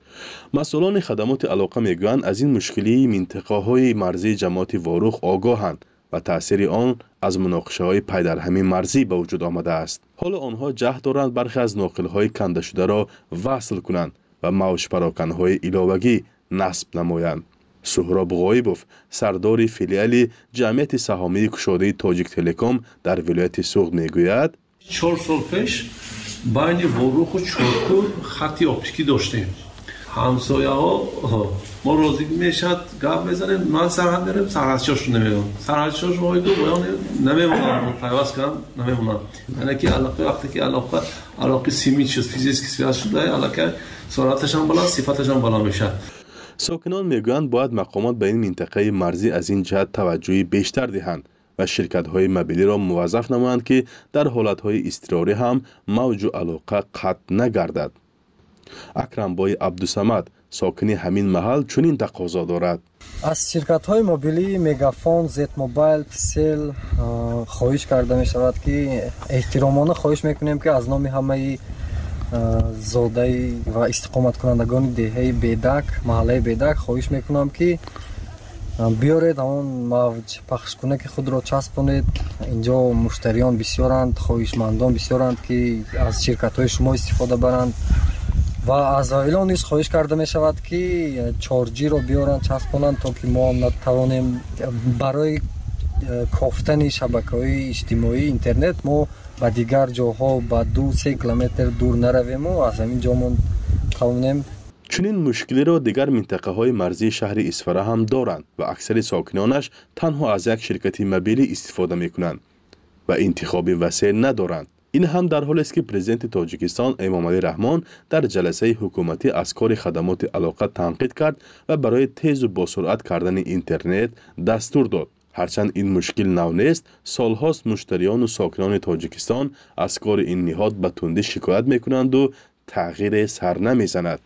مسئولان خدمات علاقه میگویند از این مشکلی منطقه های مرزی جماعت واروخ آگاهند و تأثیر آن از مناقشه های پی در همین مرزی به وجود آمده است. حالا آنها جهد دارند برخی از ناقل های کنده شده را وصل کنند و موج پراکنده های ایلاوگی نصب نمایند. سهراب غایبوف سردار فیلیال جمعیت سهامی گشاده تاجیک تلکام در ولایت سوغد میگوید چهار سال پیش بین واروخ و چارکور خطی اپتیکی داشتیم. همسایه ها ما راضی میشد گپ بزنیم ما سرحد میریم سرحدشاش نمیمون سرحدشاش وای دو بیان نمیمونن پیوست کردن نمیمونن یعنی که علاقه وقتی که علاقه علاقه سیمی شد فیزیکی سیاست شده علاقه سرعتش هم بالا صفتش هم بالا میشه. ساکنان میگویند باید مقامات به این منطقه مرزی از این جهت توجهی بیشتر دهند و شرکت‌های موبیلی را موظف نمایند که در حالت‌های اضطراری هم موج علاقه قطع نگردد. اکرم بای عبدالصمد ساکنی همین محل چنین تقاضا دارد. از شرکت‌های موبیلی مگافون، زد موبایل، تسل خواهش کرده می شود که احترامانه خواهش میکنیم که از نام همه زاده و استقامت کنندگان دهه بیدک، محله بیدک خواهش میکنم که بیارید اون موج پخش کنه که خود را چسبونید. اینجا مشتریان بسیارند، خواهشمندان بسیارند که از شرکت‌های شما استفاده برند و از اعلان نیز خواهش کرده می شود که چارجی را بیارند چسبونند تا که ما نتوانیم برای کافتن شبکه‌های اجتماعی اینترنت ما به دیگر جاها به دو سه کیلومتر دور نرویم و از همین جا ما توانیم. چنین مشکلی را دیگر منطقه های مرزی شهر اسفره هم دارند و اکثر ساکنانش تنها از یک شرکت موبیلی استفاده می کنند و انتخاب وسیع ندارند. این هم در حالی است که پرزیدنت تاجیکستان امامعلی رحمان در جلسه حکومتی از کار خدمات علاقه تنقید کرد و برای تیز و با سرعت کردن اینترنت دستور داد. هرچند این مشکل نو نیست، سالهاست مشتریان و ساکنان تاجیکستان از کار این نهاد به تندی شکایت میکنند و تغییر سر نمیزند.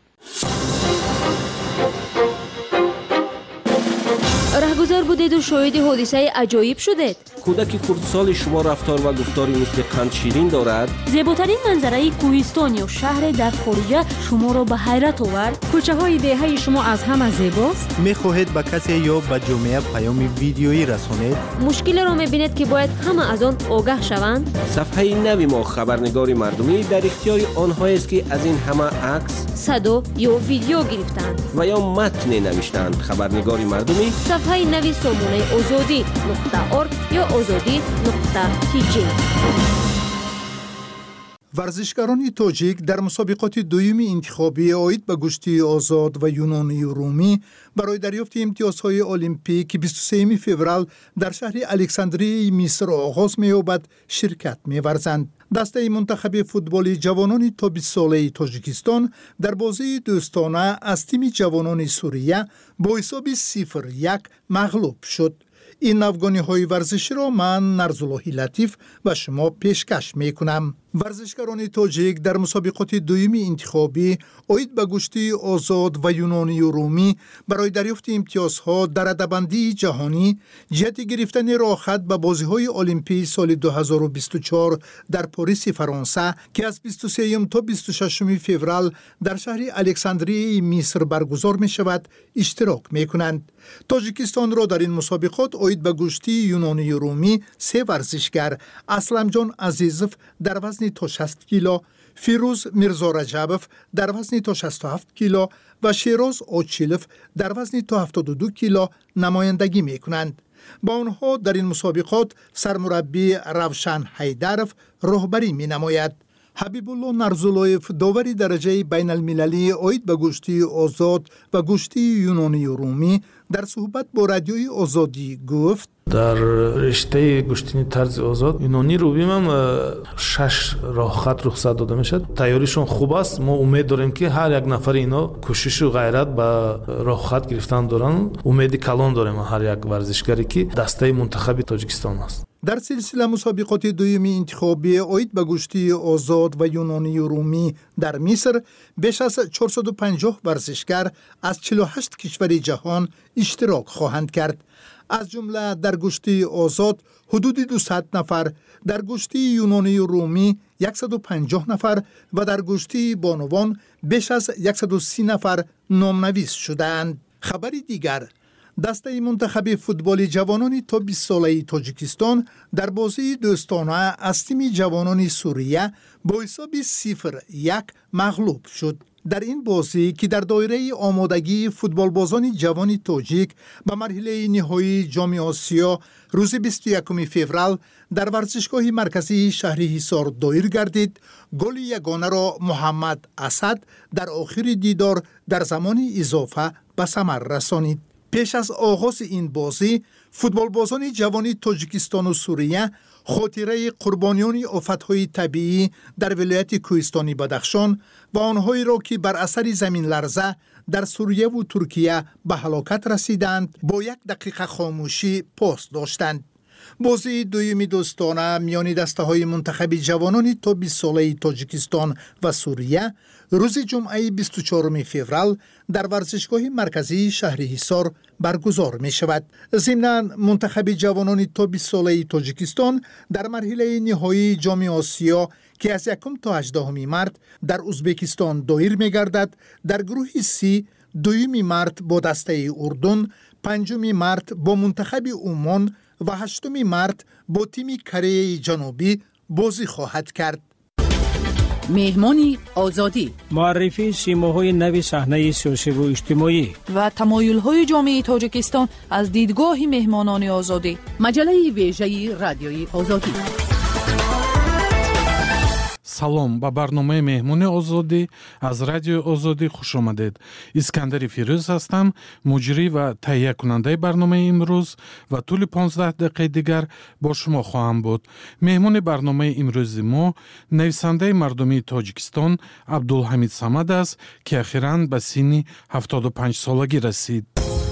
رهگذر بودید و شاهد حادثه عجایب شدید. کودک خردسال شما رفتار و گفتاری مثل قند شیرین دارد. زیباترین منظره کوهستان یا شهر در خارج شما را به حیرت آورد. کوچه های دهه شما از همه زیباست. میخواهید به کسی یا به جامعه پیام ویدیویی رسانید؟ مشکل را میبینید که باید همه از آن آگاه شوند. صفحه نوی ما خبرنگار مردمی در اختیار آنهایی است که از این همه عکس، صدا یا ویدیو گرفتند و یا متن نوشتند. خبرنگار مردمی صفحه نوی سامانه آزادی نقطه ارگ یا آزادی نقطه تی جی. ورزشکاران تاجیک در مسابقات دوم انتخابی عاید به گشتی آزاد و یونانی و رومی برای دریافت امتیازهای المپیک بیست و سوم فوریه در شهر الکساندریه مصر آغاز می‌یابد شرکت می‌ورزند. دسته منتخب فوتبال جوانان تا بیست ساله تاجیکستان در بازی دوستانه از تیم جوانان سوریه با حساب صفر یک مغلوب شد. این افغانی های ورزشی را من نرزاللهی لطیف و شما پیشکش می کنم. ورزشکاران تاجیک در مسابقات دوم انتخابی عاید به گشتی آزاد و یونانی و رومی برای دریافت امتیازها در رده‌بندی جهانی جهت گرفتن راه خط به بازی‌های المپیک سال دو هزار و بیست و چهار در پاریس فرانسه که از بیست و سوم تا بیست و ششم فوریه در شهر الکساندریه مصر برگزار می شود اشتراک می کنند. تاجیکستان را در این مسابقات عاید به گشتی یونانی و رومی سه ورزشگر اسلم جان عزیزوف در وزن تا شصت کیلو، فیروز میرزا رجبوف در وزن تا شصت و هفت کیلو و شیراز اوچیلوف در وزن تا هفتاد و دو کیلو نمایندگی می کنند. با آنها در این مسابقات سرمربی روشن حیدروف راهبری می نماید. حبیب الله نرزولایف داوری درجه بین المللی عاید به گشتی آزاد و گشتی یونانی و رومی در صحبت با رادیوی آزادی گفت در رشته گشتنی طرز آزاد یونانی رومی هم شش راه خط رخصت داده میشد. تیاریشون خوب است. ما امید داریم که هر یک نفر اینا کوشش و غیرت به راه خط گرفتن دارن. امید کلان داریم هر یک ورزشکاری که دسته منتخب تاجیکستان است. در سلسله مسابقات دوم انتخابی عاید به گشتی آزاد و یونانی و رومی در مصر بیش از چهارصد و پنجاه ورزشکار از چهل و هشت کشور جهان اشتراک خواهند کرد. از جمله در گشتی آزاد حدود دویست نفر، در گشتی یونانی و رومی صد و پنجاه نفر و در گشتی بانوان بیش از صد و سی نفر نامنویس شدند. خبری دیگر، دسته منتخب فوتبال جوانان تا بیست ساله تاجیکستان در بازی دوستانه از تیم جوانان سوریه با حساب صفر یک مغلوب شد. در این بازی که در دایره آمادگی فوتبال بازان جوان تاجیک به مرحله نهایی جام آسیا روز بیست و یکم فوریه در ورزشگاه مرکزی شهر حصار دایر گردید، گل یگانه را محمد اسد در آخر دیدار در زمان اضافه به ثمر رسانید. پیش از آغاز این بازی، فوتبال بازان جوان تاجیکستان و سوریه خاطره قربانیان آفت‌های طبیعی در ولایت کوهستانی بدخشان و آنهایی را که بر اثر زمین لرزه در سوریه و ترکیه به هلاکت رسیدند با یک دقیقه خاموشی پاس داشتند. بازی دویمی دوستانه میان دسته های منتخب جوانان تا بیست ساله تاجیکستان و سوریه روز جمعه بیست و چهارم فوریه در ورزشگاه مرکزی شهر حصار برگزار می شود. ضمناً منتخب جوانان تا بیست ساله تاجیکستان در مرحله نهایی جام آسیا که از یکم تا هجدهم مارس در ازبکستان دایر می گردد، در گروه سی دویمی مارس با دسته اردن، پنجم مارس با منتخب عمان و هشتم مارس با تیم کره جنوبی بازی خواهد کرد. مهمانی آزادی، معرفی سیماهای نو صحنه سیاسی و اجتماعی و تمایل‌های جامعه تاجیکستان از دیدگاه مهمانان آزادی. مجله ویژه رادیوی آزادی. салом ба барномаи меҳмони озодӣ аз радиои озодӣ хуш омадед. искандари фирӯз ҳастам, муҷрӣ ва таҳиякунандаи барномаи имрӯз ва тӯли понздаҳ дақиқаи дигар бо шумо хоҳам буд. меҳмони барномаи имрӯзи мо нависандаи мардумии тоҷикистон абдулҳамид самад аст, ки ахиран ба синни ҳафтоду панҷсолагӣ расид.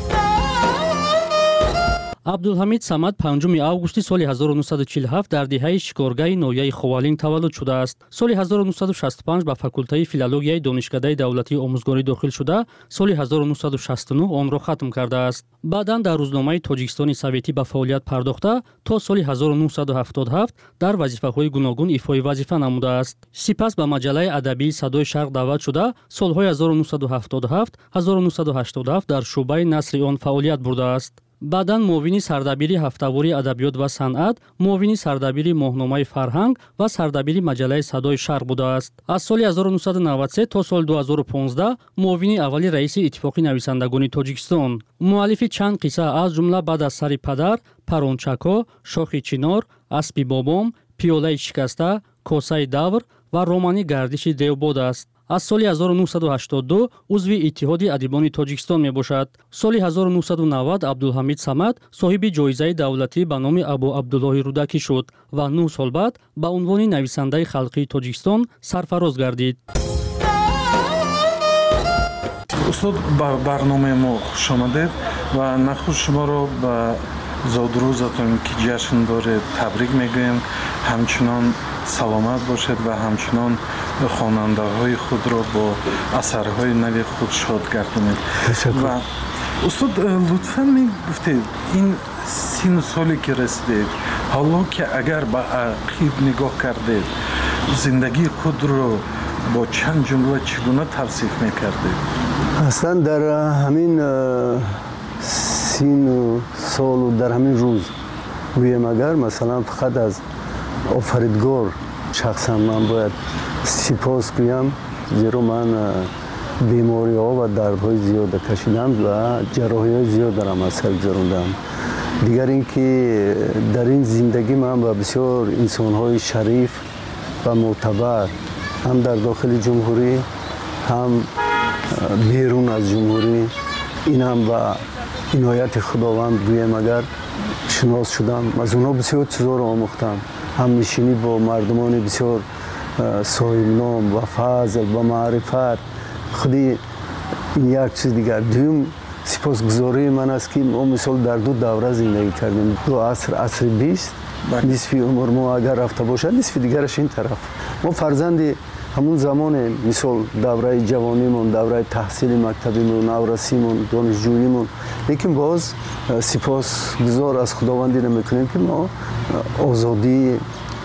абдулҳамид самад панҷуми августи соли ҳазору нуҳсаду чилу ҳафт дар диҳаи шикоргаҳи ноҳияи ховалин таваллуд шудааст. соли ҳазору нуҳсаду шасту панҷ ба факултаи филологияи донишкадаи давлатии омӯзгорӣ дохил шуда, соли ҳазору нуҳсаду шасту нӯҳ онро хатм кардааст. баъдан дар рӯзномаи тоҷикистони советӣ ба фаъолият пардохта, то соли ҳазору нуҳсаду ҳафтоду ҳафт дар вазифаҳои гуногун ифои вазифа намудааст. сипас ба маҷаллаи адабии Садои Шарқ даъват шуда, солҳои ҳазору нуҳсаду ҳафтоду ҳафт - ҳазору нуҳсаду ҳаштоду ҳафт дар шуъбаи насри он фаъолият бурдааст. баъдан муовини сардабири ҳафтавории адабиёт ва санъат, муовини сардабири моҳномаи фарҳанг ва сардабири маҷаллаи Садои Шарқ будааст. аз соли ҳазору нуҳсаду навадцать се то соли ду ҳазору понздаҳ муовини аввали раиси иттифоқи нависандагони Тоҷикистон. муаллифи чанд қисса аз ҷумла баъд аз сари падар, Парончако, Шохи чинор, Аспи бобом, Пиёлаи шикаста, Косаи давр ва романи Гардиши девбод аст. аз соли ҳазору нуҳсаду ҳаштоду ду узви иттиҳоди адибони Тоҷикистон мебошад. соли ҳазору нуҳсаду навад Абдулҳамид Самад соҳиби ҷоизаи давлатӣ ба номи Абу Абдуллоҳи Рудакӣ шуд ва нӯҳ сол баъд ба унвони нависандаи халқии Тоҷикистон сарфароз гардид. устод, ба барномаи мо хуш омадед ва нахуд шуморо ба зодрӯзатон ки ҷашн доред табрик мегӯем. ҳамчунон саломат бошед ва ҳамчунон хонандаҳои худро бо асарҳои нави худ шод гардонед. ва устод, лутфан мегуфтед ин сину соле ки расидед, ҳоло ки агар ба ақиб нигоҳ кардед, зиндагии худро бо чанд ҷумла чӣ гуна тавсиф мекардед? аслан дар ҳамин сину солу дар ҳамин рӯз гӯем, агар масалан фақат аз офаридгор шахсан ман бояд сипос гӯям, зеро ман бемориҳо ва дардҳои зиёда кашидам ва ҷарроҳиҳои зиёдарам аз сар гузарондам. дигар ин ки дар ин зиндагӣ ман ба бисёр инсонҳои шариф ва мӯътабар ҳам дар дохили ҷумҳурӣ ҳам берун аз ҷумҳурӣ, инам ба инояти худованд гӯем агар шинос шудам. аз онҳо бисёр чизҳоро омӯхтам, ҳамнишинӣ бо мардумони бисёр соҳибном ва фазл ва маърифат. худи ин як чиз дигар. дуюм сипосгузории ман аст ки мо мисол дар ду давра зиндагӣ кардем. ду аср, асри бист, нисфи умр мо агар рафта бошад, нисфи дигараш ин тараф. мо фарзанди ҳамун замоне, мисол давраи ҷавонимон, давраи таҳсили мактабимон, наврасимон, донишҷӯимон. лекин боз сипосгузор аз худовандӣ намекунем ки мо озодӣ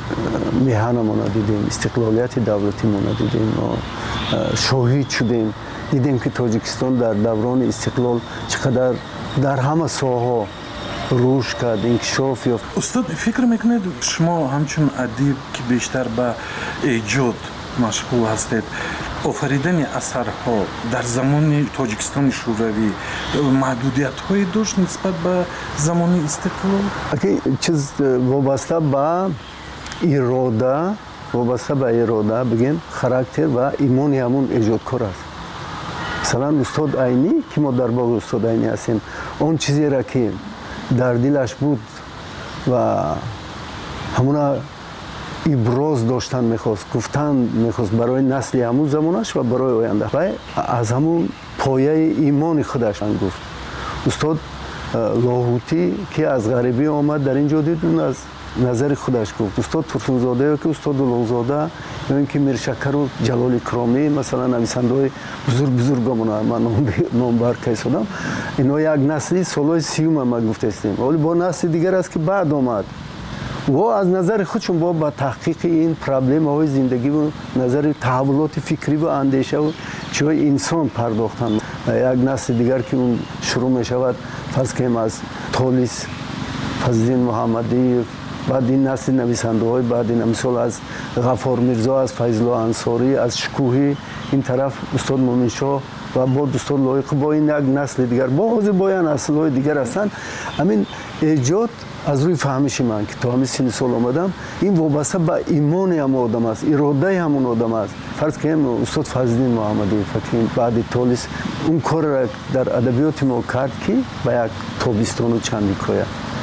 میهنمون دیدیم، استقلالیت دولتیمون دیدیم، شاهد شدیم، دیدیم که تاجیکستان در دوران استقلال چقدر در همه ساحه رشد کرد، انکشاف یافت. استاد فکر میکنید شما همچون ادیب که بیشتر به ایجاد مشغول هستید، آفریدن اثرها در زمان تاجیکستان شوروی محدودیت های داشت نسبت به زمان استقلال؟ اگه چیز وابسته به اراده وابسته به اراده بگیم خاراکتر و ایمان همون ایجادکار است. مثلا استاد عینی که ما در باغ استاد عینی هستیم، اون چیزی را که در دلش بود و همونا ابراز داشتن میخواست، گفتن میخواست برای نسل همون زمانش و برای آینده و از همون پایه ایمان خودش گفت. استاد لاهوتی که از غریبی آمد در اینجا دید، اون از نظر خودش گفت. استاد ترسونزاده که استاد لاهزاده یا اینکه میرشکر و جلال کرامی مثلا نویسنده‌های بزرگ بزرگ همونا من نام بر کیسادم، اینا یک نسلی سالهای سیوم ما گفته استیم، ولی با نسل دیگر است که بعد آمد و از نظر خودشون با با تحقیق این پرابلم های زندگی و نظر تحولات فکری و اندیشه و چیزهای انسان پرداختن. یک نسل دیگر که اون شروع می شود فرض کنیم از طالیس، فضلالدین محمدی، بعد این نسل نویسنده های بعد این مثال از غفار میرزا، از فیض الله انصاری، از شکوهی، این طرف استاد مومن شاه و با استاد لایق، با این یک نسل دیگر با حاضر با این نسل های دیگر هستند. همین ایجاد از روی فهمش من که تا همین سن سال آمدم، این وابسته به ایمان هم آدم است، اراده همون آدم است. فرض کنیم استاد فضلالدین محمدی فکرین بعد طالیس اون کار را در ادبیات ما کرد که با یک تابستان و چندیکایه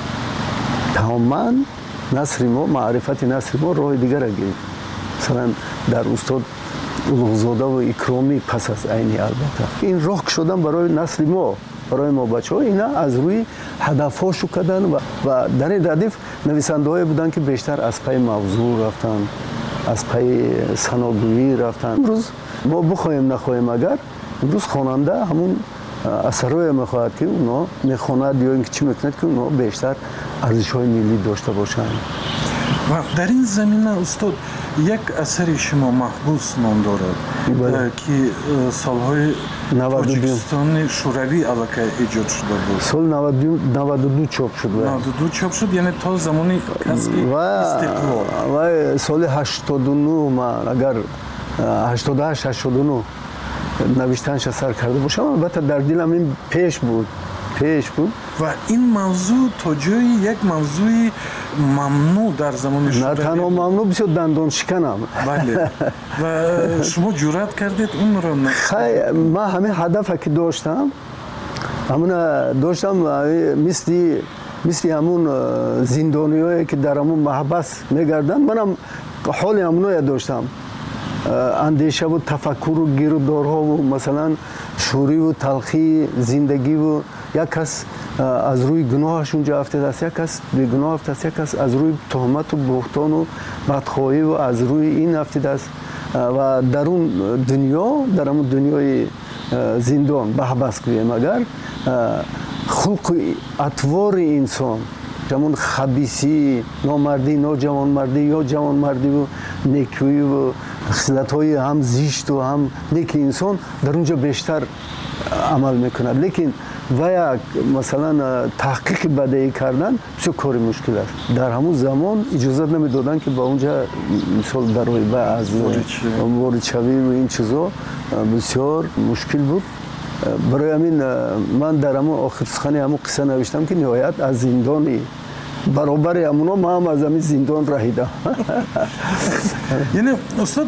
تماما نصر ما، معرفت نصر ما راه دیگر را گرفت. مثلا در استاد اولوزاده و اکرامی پس از عینی البته این راه شدن برای نسل ما، برای ما بچه ها، اینا از روی هدف هاشو کردن و, و در این ردیف نویسنده های بودن که بیشتر از پای موضوع رفتن، از پای سناگویی رفتن. امروز ما بخوایم نخوایم اگر امروز خواننده همون اثرهای میخواهد که اونا میخواند یا اینکه چی میکند که اونا بیشتر ارزش های ملی داشته باشند. و در این زمینه استاد یک اثر شما محبوس نام دارد که سالهای تاجیکستان شوروی علاقه ایجاد شده بود. سال نود و دو چاپ شد. نود و دو چاپ شد، یعنی تا زمانی کسب استقلال. و سال هشتاد و نه من اگر هشتاد و هشت هشتاد و نه نوشتنش اثر کرده باشم، البته در دلم این پیش بود پیش بود و این موضوع تا جایی یک موضوع ممنوع در زمان شوروی. نه تنها ممنوع، بسیار دندان شکنم. بله. و شما جرأت کردید اون رو نه؟ خیلی من همین هدف که داشتم همون داشتم مثل مثل همون زندانیایی که در همون محبس میگردن، منم حال همونو داشتم، اندیشه و تفکر و گیرودارها و مثلا شوری و تلخی زندگی و یک کس از روی گناهش اونجا افتاده است، یک کس به گناه افتاده است، یک کس از روی تهمت و بهتان و بدخواهی و از روی این افتاده است و در اون دنیا، در اون دنیای زندان بحبس کنیم اگر خلق اطوار انسان، جمعون خبیسی، نامردی، ناجوانمردی یا جوانمردی و نیکی و خصلت‌های هم زشت و هم نیک انسان در اونجا بیشتر عمل میکند. لیکن و یک مثلا تحقیق بدیهی کردن بسیار کار مشکل است. در همون زمان اجازه نمیدادن که با اونجا مثال برای از وارد شوی و این چیزا بسیار مشکل بود. برای همین من در همون آخر سخن همون قصه نوشتم که نهایت از زندانی برابر همونا ما هم از همین زندان رهیدم. یعنی استاد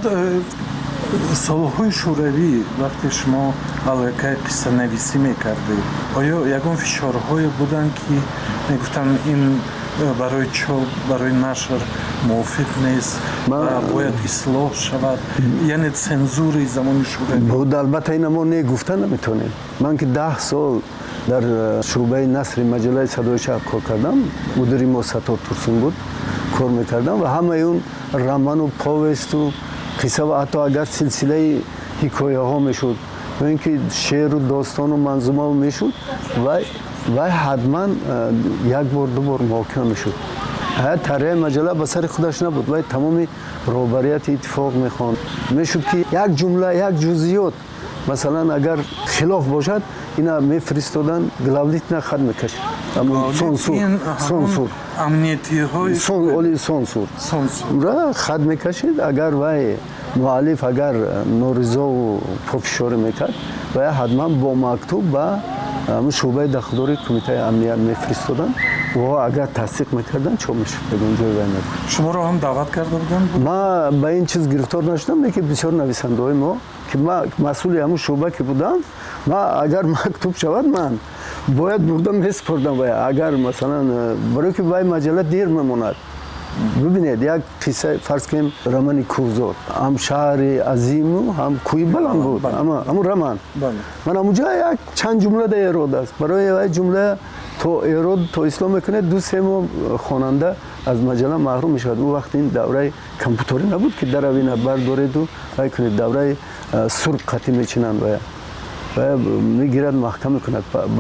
سالهای شوروی وقتی شما علاقه قصه نویسی میکردید، آیا یکان فشارهای بودن که میگفتن این برای چاپ برای نشر موافق نیست و باید اصلاح شود، یعنی سنزور زمان شوروی بود؟ البته این ما نگفتن نمیتونیم. من که ده سال در شعبه نثر مجله صدای شهر کار کردم، مدیر ما ستاد ترسون بود، کار میکردم و همه اون رمان و پاوست و قصه و حتی اگر سلسله حکایه ها میشد و اینکه شعر و داستان و منظومه میشد و و حتما یک بار دو بار موقع میشد. ҳая тарҳи маҷалла ба сари худаш набуд, вай тамоми роҳбарияти иттифоқ мехонд. Мешуд ки як ҷумла, як ҷузъиёт масалан агар хилоф бошад, ина мефиристодан главлитна хат мекашид. Сонсур, сонсур. Амнитиҳои оли сонсур. Сонсур. Хат мекашид, агар вай муаллиф агар норизову пофишорӣ мекард, вай ҳатман бо мактуб ба шӯъбаи дахдори кумитаи амният мефиристодан. ва агар тасдиқ мекардан чоп мешуд ягон ҷои вай набуд. Шуморо ҳам даъват карда буданд? Ман ба ин чиз гирифтор нашудам, лекин бисёр нависандаҳои мо ки ман масъули ҳамун шӯъба ки будам, ман агар мактуб шавад ман бояд бурда месупордам вай. Агар масалан барои ки вай маҷалла дер мемонад. Бибинед як қисса фарз кунем романи Кӯҳзор, ҳам шаҳри азиму ҳам кӯҳи баланд буд, ҳамун роман. Ман ҳамунҷа як чанд ҷумла дар эрод аст. Барои вай ҷумла то эрод то ислом мекунед ду се моҳ хонанда аз маҷалла маҳрум мешавад. ӯ вақт ин давраи компютерӣ набуд ки даравина бардореду вай кунед, давраи сурб қатӣ мечинанд вая. Вая мегирад маҳкам мекунад.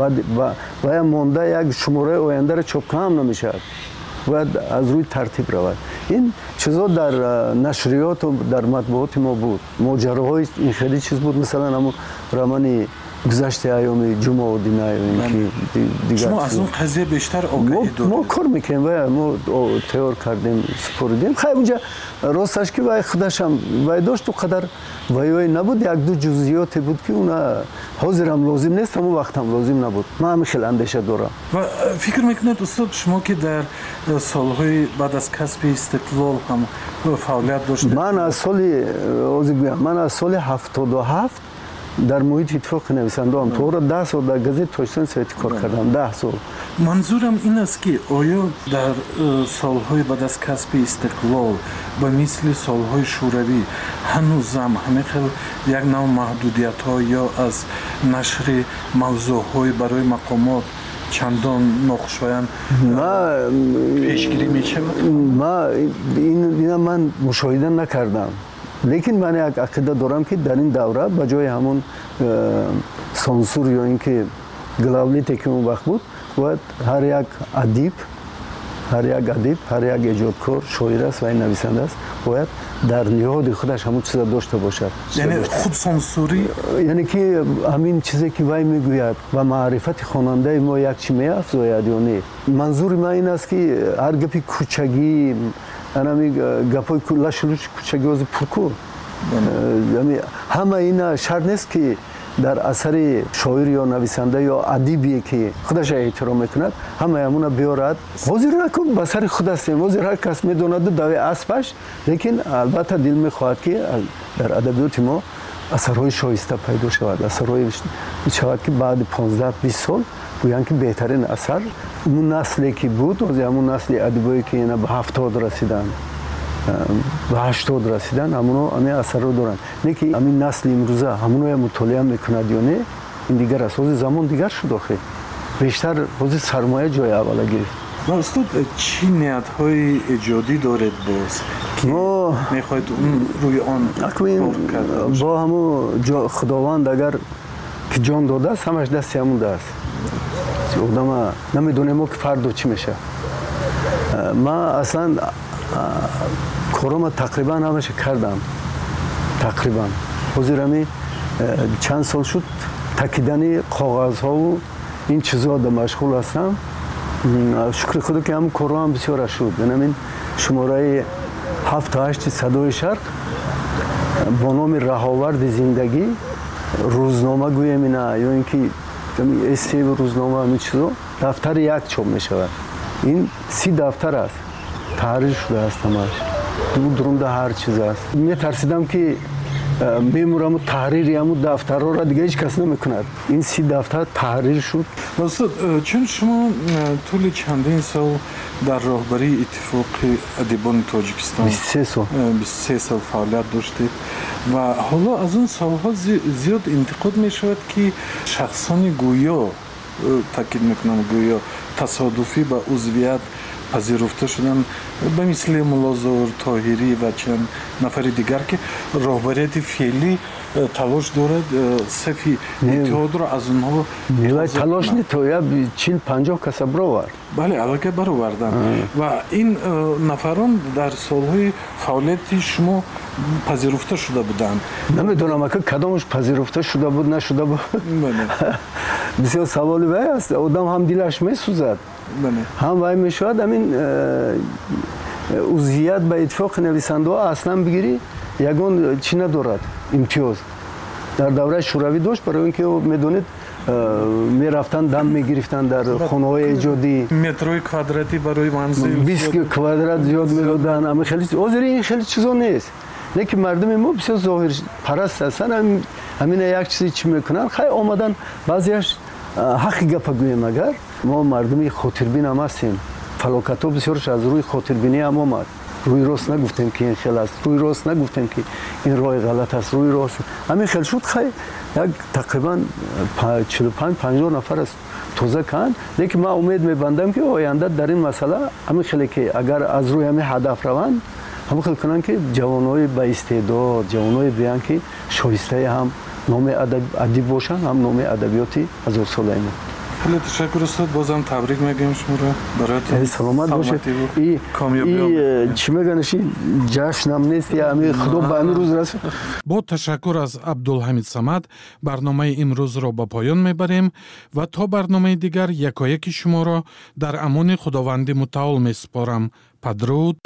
Вая монда як шумораи ояндаро чопка ҳам намешавад. باید از روی ترتیب رود. این چیزا در نشریات و در مطبوعات ما بود. ماجراهای این خیلی چیز بود، مثلا همون رمانی گذشت ایام جمعه و دینه دیگر. شما از اون قضیه بیشتر آگاهی دارید؟ ما کار میکنیم و ما تیار کردیم، سپردیم. خیلی اونجا راستش که وای خودش هم وای داشت و قدر وای وای نبود، یک دو جزئیاتی بود که اونا حاضرم لازم نیست، همون وقت هم لازم نبود. من همین خیلی اندیشه دارم. و فکر میکنید استاد شما که در سالهای بعد از کسب استقلال هم فعالیت داشتید؟ من از سال من از سال هفتاد و هفت در محیط اتفاق نویسنده هم تو را ده سال در گزیت توشتن سویتی کار کردم. ده سال. منظورم این است که آیا در سالهای بعد از کسب استقلال به مثل سالهای شوروی هنوزم همه خیلی یک نوع محدودیت ها یا از نشر موضوع های برای مقامات چندان ناخوشایند پیشگیری می شود؟ ما این من مشاهده نکردم. لیکن من یک عقیده دارم که در این دوره به جای همون سانسور یا اینکه گلاولیتی که اون وقت بود، باید هر یک ادیب هر یک ادیب هر یک ایجادکار شاعر است و نویسنده است باید در نهاد خودش همون چیزا داشته باشد. یعنی خود سانسوری، یعنی که همین چیزی که وای میگوید و معرفت خواننده ما یک چی میافزاید یا نه. منظور من این است که هر گپی کوچگی анами гапои лашулуши кӯчагиёзи пурку ҳама ина шарт нест ки дар асари шоир ё нависанда ё адибие ки худашро эҳтиром мекунад ҳама ҳамуна биёрад. ҳозир накун ба сари худ ҳастем. ҳозир ҳар кас медонаду дави аспаш, лекин албатта дил мехоҳад ки дар адабиёти мо асарҳои шоиста пайдо шавад, асарҳои шавад ки баъди понздаҳ бист сол гӯянд ки беҳтарин асар умун насле ки буд, ҳозир ҳамун насли адибое ки яна ба ҳафтод расидан, ба ҳаштод расидан, ҳамуно ҳамин асарро доранд. Не ки ҳамин насли имрӯза ҳамуноя мутолиа мекунад ё не, ин дигар аст. ҳозир замон дигар шуд охир. бештар ҳозир сармоя ҷои аввала гирифт. استاد چی نیت‌های ایجادی دارید باز که می‌خواید روی آن با همون خداوند اگر که جان داده است همش دست همون است. آدم نمیدونه ما که فردا چی میشه. من اصلا کارم تقریبا همش کردم. تقریبا حاضر همی چند سال شد تکیدنی کاغذها و این چیزا در مشغول هستم. شکر خدا که همون کارها هم بسیار شد. یعنی شماره هفت تا هشت صدای شرق با نام رهاورد زندگی روزنامه گویم اینا یا اینکه استی و روزنامه همین چیزا دفتر یک چاپ می شود. این سی دفتر است. تحریر شده است همش. دو درونده هر چیز است. می ترسیدم که میمورم تحریری همون دفترها را دیگه هیچ کس نمیکند. این سی دفتر تحریر شد. استاد چون شما طول چندین سال در راهبری اتفاق ادیبان تاجیکستان بیست و سه سال بیست و سه سال فعالیت داشتید و حالا از اون سالها زیاد انتقاد می شود که شخصان گویا تاکید میکنم گویا تصادفی به عضویت پذیرفته شدن به مثل ملا زهور طاهری و چند نفر دیگر که راهبریت فعلی талош дорад сафи иттиҳодро аз онҳо мевай талош не то я чил панҷоҳ каса бировар бале аллакай баровардан ва ин нафарон дар солҳои фаъолияти шумо пазируфта шуда буданд намедонам ака кадомаш пазируфта шуда буд нашуда буд бисёр саволи вай аст одам ҳам дилаш месӯзад ҳам вай мешавад ҳамин узвият ба иттифоқи нависандаҳо аслан бигирӣ ягон чӣ надорад имтиёз дар давраи шӯравӣ дошт барои ин ки медонед мерафтанд дам мегирифтанд дар хонаҳои эҷодӣ метрои квадратӣ барои манзил бист квадрат зиёд медоданд ҳозир ин хеле чизо нест лекин мардуми мо бисёр зоҳирпараст ҳастанд ҳамина як чизе чӣ мекунанд хай омадан баъзеаш ҳаққи гапа гӯем агар мо мардуми хотирбин ҳам ҳастем фалокатҳо бисёраш аз рӯи хотирбинӣ ҳам омад рӯи рост нагуфтем ки ин хел аст рӯи рост нагуфтем ки ин роҳи ғалат аст рӯи рост ҳамин хел шуд хай як тақрибан чилу панҷ панҷоҳ нафар аст тоза канд лекин ман умед мебандам ки оянда дар ин масъала ҳамин хеле ки агар аз рӯи ҳамин ҳадаф раванд ҳамин хел кунанд ки ҷавонҳои баистеъдод ҷавонҳое биянд ки шоистаи ҳам номи адиб бошанд ҳам номи адабиёти ҳазорсолаи мо خیلی تشکر استاد بازم تبریک میگیم شما رو براتون سلامت باشید ای ای چی میگنشی جشنم نیست یا می خدا به امروز رسید با تشکر از عبدالحمید صمد برنامه امروز را به پایان میبریم و تا برنامه دیگر یکایک شما را در امان خداوند متعال میسپارم. بدرود.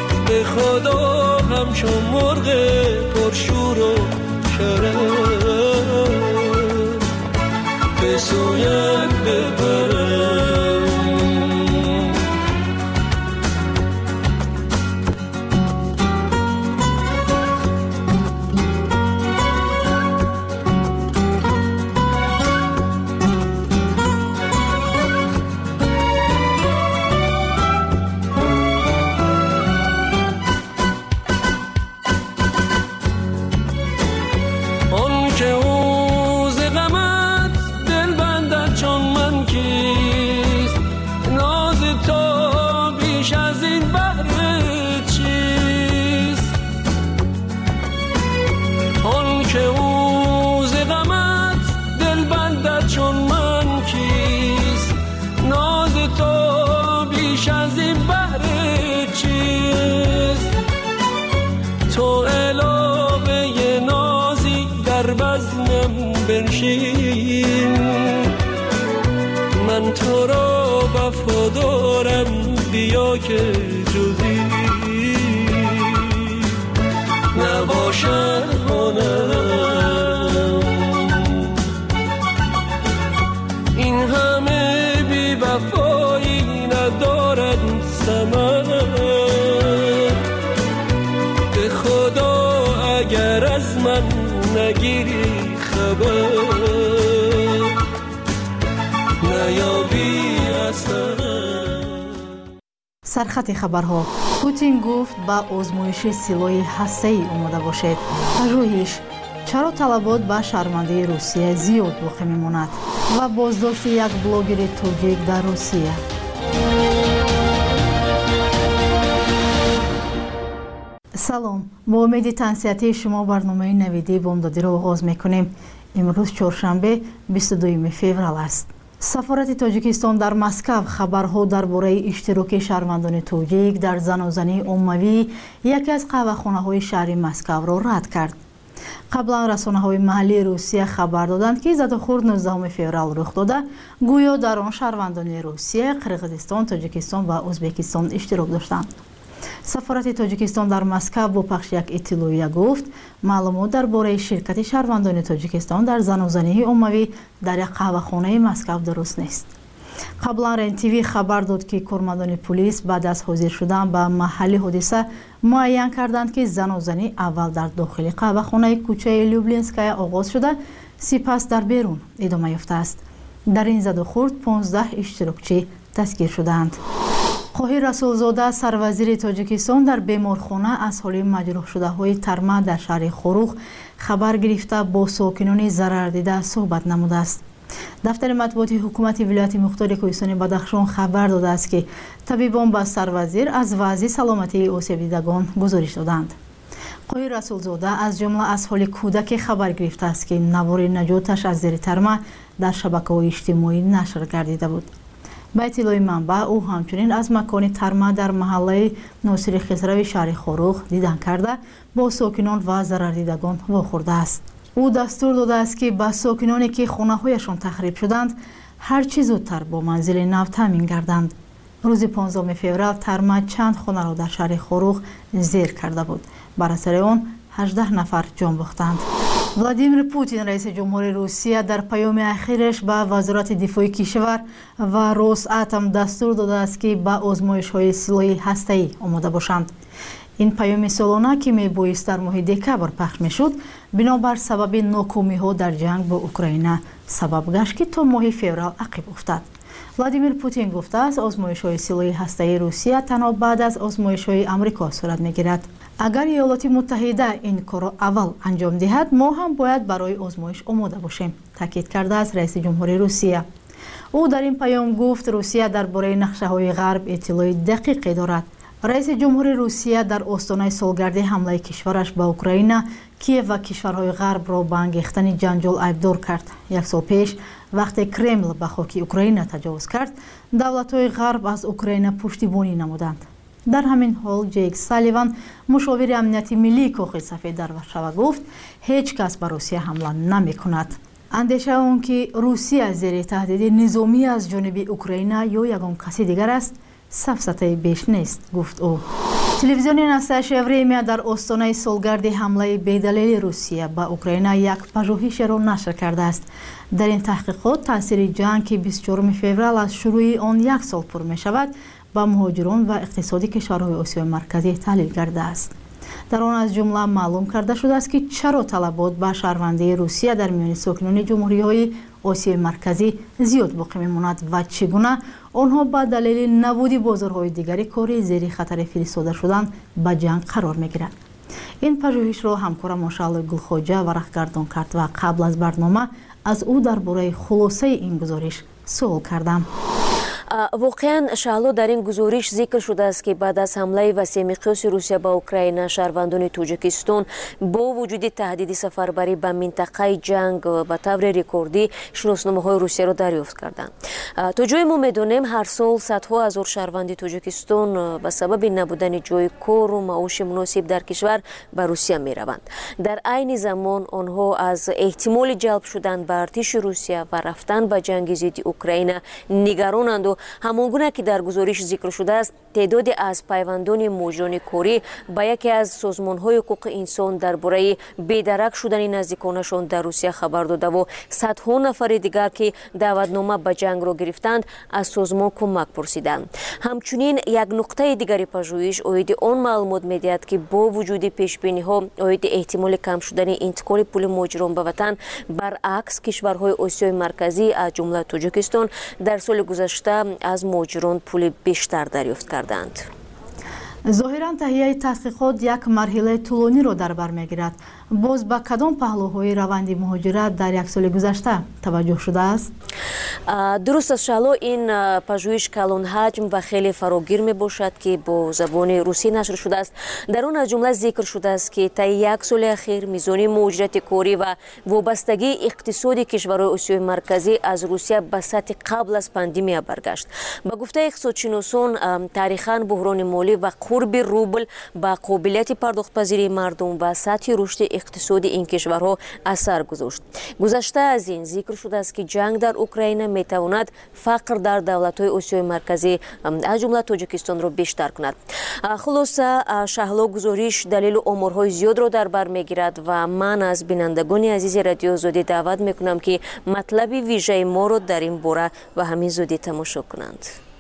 خدا همچون مرغ پرشور و شرم بیش از این بحر چیست تو علاوه نازی در بزمم بنشین من تو را وفادارم بیا که جزی نباشد هنرم این همه بی وفایی ندارد ثمر به خدا اگر از من نگیری خبر نیابی اثر. سرخط خبرها پوتین گفت با آزمایش سلاح هسته‌ای آماده باشید. پژوهش چرا طلبات با شرمنده روسیه زیاد باقی میماند و بازداشت یک بلاگر تاجیک در روسیه. سلام، با امید تنصیحاتی شما برنامه نویدی بامدادی را آغاز میکنیم. امروز چهارشنبه بیست و دوم فوریه است. سفارت تاجیکستان در مسکو خبرها درباره اشتراک شهروندان تاجیک در زنازنی عمومی یکی از قهوه‌خانه‌های شهر مسکو را رد کرد. قبلا رسانه‌های محلی روسیه خبر دادند که زدخورد نوزدهم فوریه رخ داده، گویا در آن شهروندان روسیه، قرقیزستان، تاجیکستان و ازبکستان اشتراک داشتند. سفارت تاجیکستان در مسکو با پخش یک اطلاعیه گفت معلومات درباره شرکت شهروندان تاجیکستان در زنازنی عمومی در یک قهوه‌خانه مسکو درست نیست. قبلا رن تیوی خبر داد که کارمندان پلیس بعد از حاضر شدن به محل حادثه معین کردند که زنازنی اول در داخل قهوه‌خانه کوچه لوبلینسکای آغاز شده، سپس در بیرون ادامه یافته است. در این زد و خورد پانزده اشتراکچی دستگیر شدند. خواهی رسولزاده سروزیر تاجیکستان در بیمارخانه از حال مجروح شده های ترما در شهر خوروخ خبر گرفته با ساکنان ضرر دیده صحبت نموده است. دفتر مطبوعات حکومت ولایت مختار کوهستان بدخشان خبر داده است که طبیبان به سروزیر از وضع سلامتی آسیب دیدگان گزارش دادند. خواهی رسولزاده از جمله از حال کودک خبر گرفته است که نوار نجاتش از زیر ترما در شبکه‌های اجتماعی نشر گردیده بود. با اطلاع منبع او همچنین از مکان ترما در محله ناصر خسروی شهر خوروخ دیدن کرده با ساکنان و ضرر دیدگان واخورده است. او دستور داده است که با ساکنانی که خانه‌هایشان تخریب شدند هر چه زودتر با منزل نو تامین گردند. روز پانزدهم فوریه ترما چند خانه را در شهر خوروخ زیر کرده بود. بر اثر آن هجده نفر جان باختند. ولادیمیر پوتین رئیس جمهور روسیه در پیام اخیرش به وزارت دفاع کشور و روساتم دستور داده است که به آزمایش‌های سلاح هسته‌ای آماده باشند. این پیام سالانه که میبایست در ماه دکبر پخش میشد بنابر سبب ناکامی‌ها در جنگ با اوکراین سبب گشت که تا ماه فوریه عقب افتاد. ولادیمیر پوتین گفته است آزمایش‌های سلاح هسته‌ای روسیه تنها بعد از آزمایش‌های آمریکا صورت می‌گیرد. اگر ایالات متحده این کار اول انجام دهد ما هم باید برای آزمایش آماده باشیم، تاکید کرده است رئیس جمهور روسیه. او در این پیام گفت روسیه درباره نقشه‌های غرب اطلاع دقیقی دارد. رئیس جمهور روسیه در آستانه سالگرد حمله کشورش به اوکراین کیف و کشورهای غرب را به انگیختن جنجال ایبدار کرد. یک سال پیش وقتی کرمل به خاک اوکراین تجاوز کرد، دولت‌های غرب از اوکراین پشتیبانی نمودند. در همین حال جیک سالیوان مشاور امنیتی ملی کاخ سفید در ورشوا گفت هیچ کس به روسیه حمله نمی کند. اندیشه اون که روسیه زیر تهدید نظامی از جانب اوکراین یا یگان کسی دیگر است سفسطه بیش نیست، گفت او. تلویزیون نساش وريمیا در آستانه سالگرد حمله بی‌دلیل روسیه به اوکراین یک پژوهش را نشر کرده است. در این تحقیقات تاثیر جنگ که بیست و چهارم فوریه از شروع آن یک سال پر می شود با مهاجران و اقتصادی کشورهای آسیای مرکزی تحلیل کرده است. در آن از جمله معلوم کرده شده است که چرا طلبات به شهروندی روسیه در میان ساکنان جمهوری‌های آسیای مرکزی زیاد باقی می‌ماند و چگونه آنها با دلیل نبود بازارهای دیگری کاری زیر خطر فرستاده شدن به جنگ قرار می‌گیرند. این پژوهش را همکارم مشعل گلخواجه ورقگردان کرد و قبل از برنامه از او درباره خلاصه این گزارش سوال کردم. воқеан шаҳло дар ин гузориш зикр шудааст ки баъд аз ҳамлаи васеъмиқёси русия ба украина шаҳрвандони тоҷикистон бо вуҷуди таҳдиди сафарбарӣ ба минтақаи ҷанг ба таври рекордӣ шиносномаҳои русияро дарёфт карданд. то ҷое мо медонем ҳар сол садҳо ҳазор шаҳрванди тоҷикистон ба сабаби набудани ҷои кору маоши муносиб дар кишвар ба русия мераванд. дар айни замон онҳо аз эҳтимоли ҷалб шудан ба артиши русия ва рафтан ба ҷанги зидди украина нигаронанду ҳамон гуна ки дар гузориш зикр шудааст, теъдоде аз пайвандони муҷрони корӣ ба яке аз созмонҳои ҳуқуқи инсон дар бораи бедарак шудани наздиконашон дар русия хабар додаву садҳо нафари дигар ки даъватнома ба ҷангро гирифтанд аз созмон кӯмак пурсиданд. ҳамчунин як нуқтаи дигари пажӯҳиш оиди он маълумот медиҳад ки бо вуҷуди пешбиниҳо оиди эҳтимоли кам шудани интиқоли пули муҳоҷирон ба ватан, баръакс кишварҳои осиёи марказӣ аз ҷумла тоҷикистон дар соли гузашта аз муҳоҷирон пули бештар дарёфт карданд. зоҳиран таҳияи тадқиқот як марҳилаи тӯлониро дар бар мегирад. боз ба кадом паҳлӯҳои раванди муҳоҷират дар як соли гузашта таваҷҷӯҳ шудааст? дуруст аст шаҳло, ин пажӯҳиш калонҳаҷм ва хеле фарогир мебошад ки бо забони русӣ нашр шудааст. дар он аз ҷумла зикр шудааст ки таи як соли ахир мизони муҳоҷирати корӣ ва вобастагии иқтисоди кишварҳои осиёи марказӣ аз русия ба сатҳи қабл аз пандемия баргашт. ба гуфтаи иқтисодшиносон, тарихан буҳрони молӣ ва қурби рубл ба қобилияти пардохтпазирии мардум ва сатҳи рушди иқтисоди ин кишварҳо асар гузошт. гузашта аз ин зикр шудааст ки ҷанг дар украина метавонад фақр дар давлатҳои осиёи марказӣ аз ҷумла тоҷикистонро бештар кунад. хулоса шаҳло гузориш далелу оморҳои зиёдро дар бар мегирад ва ман аз бинандагони азизи радио Озодӣ даъват мекунам ки матлаби вижаи моро дар ин бора ва ҳамин зудӣ тамошо кунанд.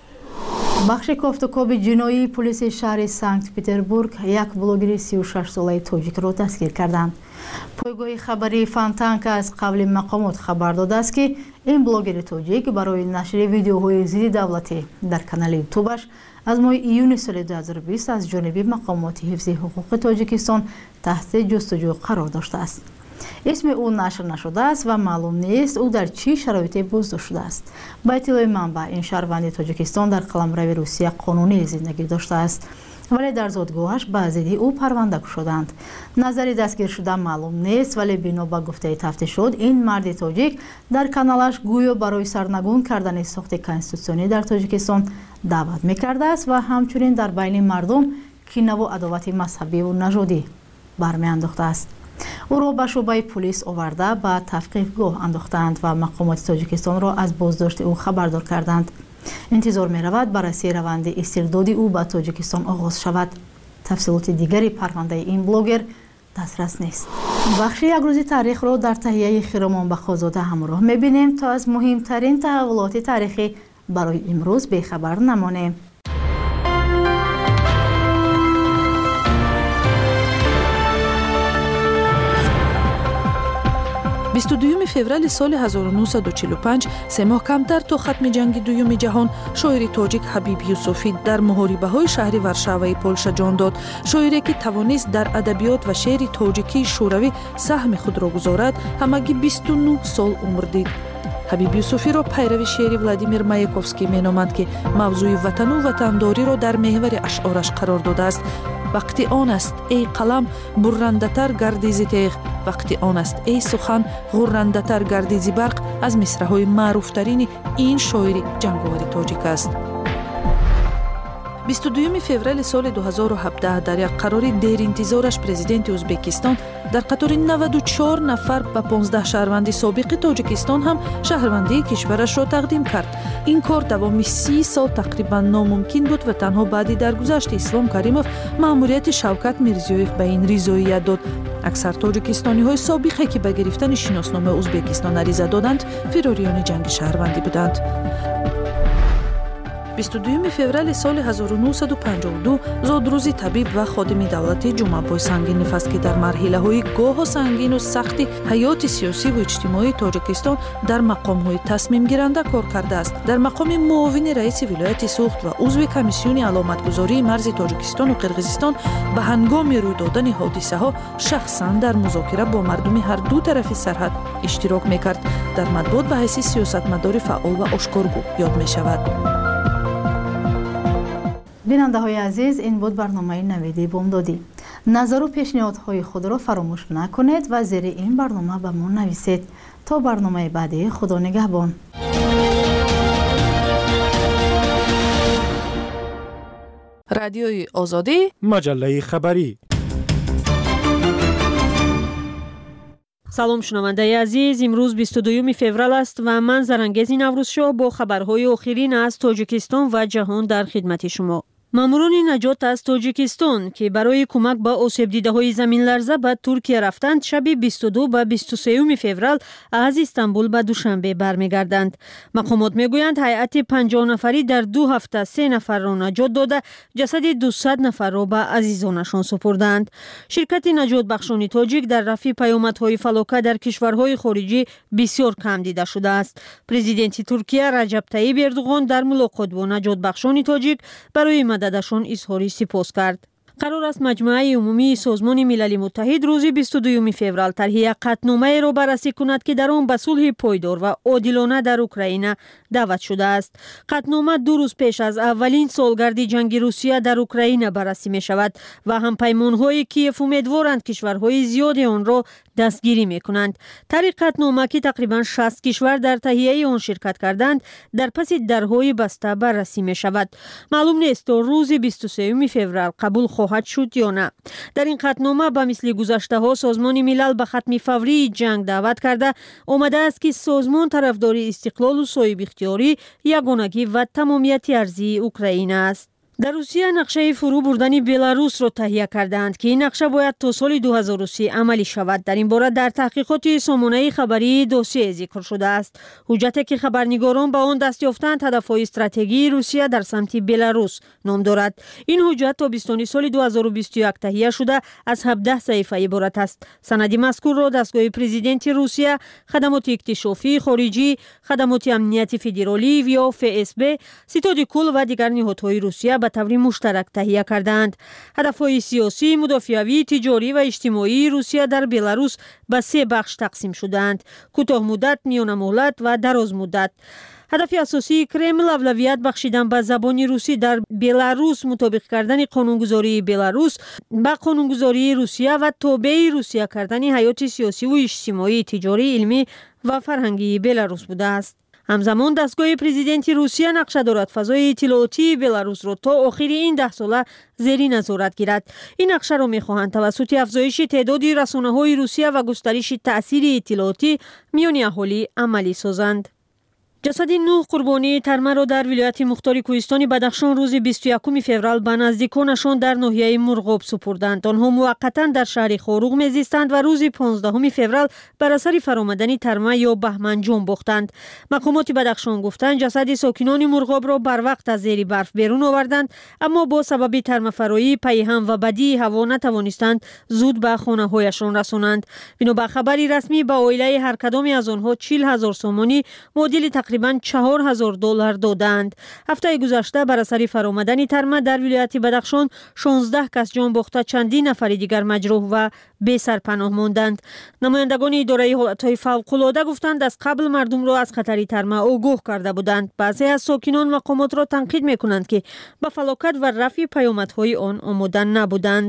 бахши кофтукоби ҷиноии полиси шаҳри санкт петербург як блогери си و шаш солаи тоҷикро дастгир карданд. пойгоҳи хабарии Фонтанка аз қабли мақомот хабар додааст ки ин блогери тоҷик барои нашри видеоҳои зидди давлатӣ дар канали ютубаш аз моҳи июни соли ду ҳазору бист аз ҷониби мақомоти ҳифзи ҳуқуқи Тоҷикистон таҳти ҷустуҷӯ қарор доштааст. اسم او نشر نشده است و معلوم نیست او در چه شرایطی بازداشت شده است. با اطلاع منبع این شهروند تاجیکستان در قلمرو روسیه قانونی زندگی داشته است ولی در زادگاهش به ضد او پرونده شدند. نظری دستگیر شده معلوم نیست ولی بنا به گفته تفتیشات این مرد تاجیک در کانالش گویا برای سرنگون کردن ساخت کنستیتوسیونی در تاجیکستان دعوت می‌کرده است و همچنین در بین مردم کینه و عداوت مذهبی و نژادی برمی‌انداخته است. او را به شعبه پلیس آورده به تحقیقگاه انداختند و مقامات تاجیکستان را از بازداشت او خبردار کردند. انتظار می رود بررسی روند استرداد او به تاجیکستان آغاز شود. تفصیلات دیگری پرونده این بلاگر دسترس نیست. بخش یک روزی تاریخ را در تهیه خیرمان بخازاده همراه می بینیم تا از مهمترین تحولات تاریخی برای امروز بیخبر نمانیم. بیست و دوم فوریه سال هزار و نهصد و چهل و پنج سه ماه کمتر تا ختم جنگ دوم جهان شاعر تاجیک حبیب یوسفی در محاربه‌های شهر ورشاوی پولشا جان داد. شاعری که توانست در ادبیات و شعر تاجیکی شوروی سهم خود را گذارد همگی بیست و نه سال عمر دید. حبیب یوسفی را پیرو شعر ولادیمیر مایاکوفسکی مینامند که موضوع وطن و وطنداری را در محور اشعارش قرار داده است. وقتی آن است ای قلم برنده تر گردی ز تیغ، وقتی آن است ای سخن غرنده تر گردی ز برق از مصرع‌های معروف ترین این شاعر جنگاور تاجیک است. بیست و دوم فوریه سال دو هزار و هفده در یک قرار دیر انتظارش پرزیدنت ازبکستان در قطار نود و چهار نفر به پانزده شهروند سابق تاجیکستان هم شهروندی کشورش را تقدیم کرد. این کار دوام سی سال تقریبا ناممکن بود و تنها بعدی درگذشت اسلام کریموف مأموریت شوکت میرزیویف به این رضایت داد. اکثر تاجیکستانی های سابقه که به گرفتن شناسنامه ازبکستان عریضه دادند فراریان جنگ شهروندی بودند. بیست و دوم فوریه سال هزار و نهصد و پنجاه و دو زادروزی طبیب و خادم دولتی جمعه‌بای سنگینیف است که در مرحله‌های گاه و سنگین و سخت حیات سیاسی و اجتماعی تاجیکستان در مقام‌های تصمیم گیرنده کار کرده است. در مقام معاون رئیس ولایت سوخت و عضو کمیسیون علامتگذاری مرز تاجیکستان و قرقیزستان به هنگام روی دادن حادثه‌ها شخصاً در مذاکره با مردم هر دو طرف سرحد اشتراک می‌کرد. در مطبوعات به حیث سیاستمدار فعال و آشکارگو یاد می‌شود. بیننده های عزیز، این بود برنامه نویدی بامدادی. نظر و پیشنهادهای خود را فراموش نکنید و زیر این برنامه به ما نویسید. تا برنامه بعدی، خدا نگهبان. رادیوی آزادی، مجله خبری. салом шунавандаи азиз, имрӯз бисту дуюми феврал аст ва ман Зарангези Наврӯзшоҳ бо хабарҳои охирин аз Тоҷикистон ва ҷаҳон дар хидмати шумо. маъмурони наҷот аз Тоҷикистон, ки барои кӯмак ба осебдидаҳои заминларза ба Туркия рафтанд, шаби бисту ду ба бисту сеюми феврал аз Истанбул ба Душанбе бармегарданд. мақомот мегӯянд ҳайати панҷоҳ нафарӣ дар ду ҳафта се нафарро наҷот дода, ҷасади дусад нафарро ба азизонашон супурданд. ширкати наҷотбахшони тоҷик дар рафъи паёмадҳои фалокат дар кишварҳои хориҷӣ бисёр кам дида шудааст. президенти Туркия Раҷаб Таyyib Ердуғон дар мулоқот бо наҷотбахшони тоҷик барои мададашон изҳори сипос кард. қарор аст маҷмӯаи умумии созмони милали муттаҳид рӯзи бисту дуюми феврал тарҳия қатномаеро баррасӣ кунад, ки дар он ба сулҳи пойдор ва одилона дар Украина даъват шудааст. қатнома ду рӯз пеш аз аввалин солгарди ҷанги Русия дар Украина баррасӣ мешавад ва ҳампаймонҳои Киев умедворанд кишварҳои зиёди онро дастгирӣ мекунанд. тари қатнома, ки тақрибан шаст кишвар дар таҳияи он ширкат карданд, дар паси дарҳои баста баррасӣ мешавад. маълум нест то рӯзи бисту сеюми феврал қабул хоҳад шуд ё на. дар ин қатнома ба мисли гузаштаҳо Созмони милал ба хатми фаврии ҷанг даъват карда омадааст, ки созмон тарафдори истиқлолу соҳибихтиёрӣ, ягонагӣ ва тамомияти арзии Украина аст. дар Русия нақшаи фурӯ бурдани Беларусро таҳия кардаанд, ки ин нақша бояд то соли дуҳазору си амалӣ шавад. дар ин бора дар таҳқиқоти сомонаи хабарии досие зикр шудааст. ҳуҷҷате, ки хабарнигорон ба он даст ёфтанд, ҳадафҳои стратегии Русия дар самти Беларус ном дорад. ин ҳуҷҷат тобистони соли дуҳазору бисту як таҳия шуда аз ҳабдаҳ саҳифа иборат аст. санади мазкурро дастгоҳи президенти Русия, хадамоти иктишофии хориҷӣ, хадамоти амнияти федералӣ ё эф эс бэ, ситоди кул ва дигар ниҳодҳои Русия ба таври муштарак таҳия кардаанд. ҳадафҳои сиёсӣ, мудофиавӣ, тиҷорӣ ва иҷтимоии Русия дар Беларус ба се бахш тақсим шудаанд: кӯтоҳмуддат, миёнамуҳлат ва дарозмуддат. ҳадафи асосии Кремл авлавият бахшидан ба забони русӣ дар Беларус, мутобиқ кардани қонунгузории Беларус ба қонунгузории Русия ва тобеи Русия кардани ҳаёти сиёсиву иҷтимоӣ, тиҷорӣ, илмӣ ва фарҳангии Беларус будааст. ҳамзамон дастгоҳи президенти Русия нақша дорад фазои иттилоотии Беларусро то охири ин даҳ сола зери назорат гирад. ин нақшаро мехоҳанд тавассути афзоиши теъдоди расонаҳои Русия ва густариши таъсири иттилоотӣ миёни аҳолӣ амалӣ созанд. ҷасади нӯҳ қурбонии тармаро дар вилояти мухтори кӯҳистони Бадахшон рӯзи бисту якуми феврал ба наздиконашон дар ноҳияи Мурғоб супурданд. онҳо муваққатан дар шаҳри Хоруғ мезистанд ва рӯзи понздаҳуми феврал бар асари фаромадани тарма ё баҳман ҷон бохтанд. мақомоти Бадахшон гуфтанд, ҷасади сокинони Мурғобро барвақт аз зери барф берун оварданд, аммо бо сабаби тармафароӣ, пайҳам ва бадии ҳаво натавонистанд зуд ба хонаҳояшон расонанд. бино ба хабари расмӣ, ба оилаи ҳар кадоме аз онҳо чил ҳазор сомонӣ муодили тақрибан чаҳор ҳазор доллар доданд. ҳафтаи гузашта бар асари фаромадани тарма дар вилояти Бадахшон шонздаҳ кас ҷон бохта, чандин нафари дигар маҷрӯҳ ва бесарпаноҳ монданд. намояндагони идораи ҳолатҳои фавқулода гуфтанд, аз қабл мардумро аз хатари тарма огоҳ карда буданд. баъзе аз сокинон мақомотро танқид мекунанд, ки ба фалокат ва рафъи паёмадҳои он омода набуданд.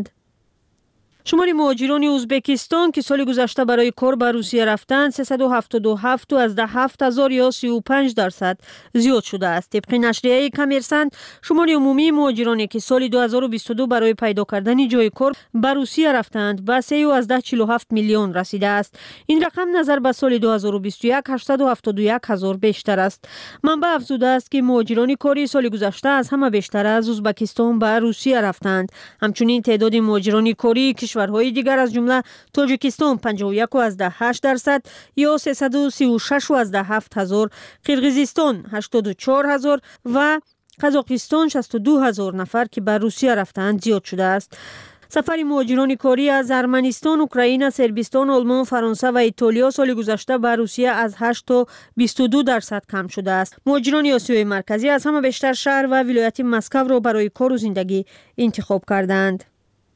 шумори муҳоҷирони Узбекистон, ки соли гузашта барои кор ба Русия рафтанд, сесаду ҳафтоду ҳафт аз ҳафт ҳазор ё си у панҷ дарсад зиёд шудааст. тибқи нашрияи Коммерсант, шумори умумии муҳоҷироне, ки соли дуҳазору бисту ду барои пайдо кардани ҷойи кор ба Русия рафтанд, ба сею чилу ҳафт миллион расидааст. ин рақам назар ба соли дуҳазору бисту як ҳаштаду ҳафтоду як ҳазор бештар аст. манбаъ афзудааст, ки муҳоҷирони кори соли гузашта аз ҳама бештар аз Узбекистон ба Русия рафтанд. ҳамчунин теъдоди муҳоҷирони кории кишварҳои дигар аз ҷумла Тоҷикистон панҷоҳу яку азда ҳашт дарсад ё сесаду сию шашу азда ҳафт ҳазор, Қирғизистон ҳаштоду чор ҳазор ва Қазоқистон шасту ду ҳазор нафар, ки ба Русия рафтанд, зиёд шудааст. сафари муҳоҷирони корӣ аз Арманистон, Украина, Сербистон, Олмон, Фаронса ва Итолиё соли гузашта ба Русия аз ҳашт то бисту ду дарсад кам шудааст. муҳоҷирони Осиёи марказӣ аз ҳама бештар шаҳр ва вилояти Москавро барои кору зиндагӣ интихоб карданд.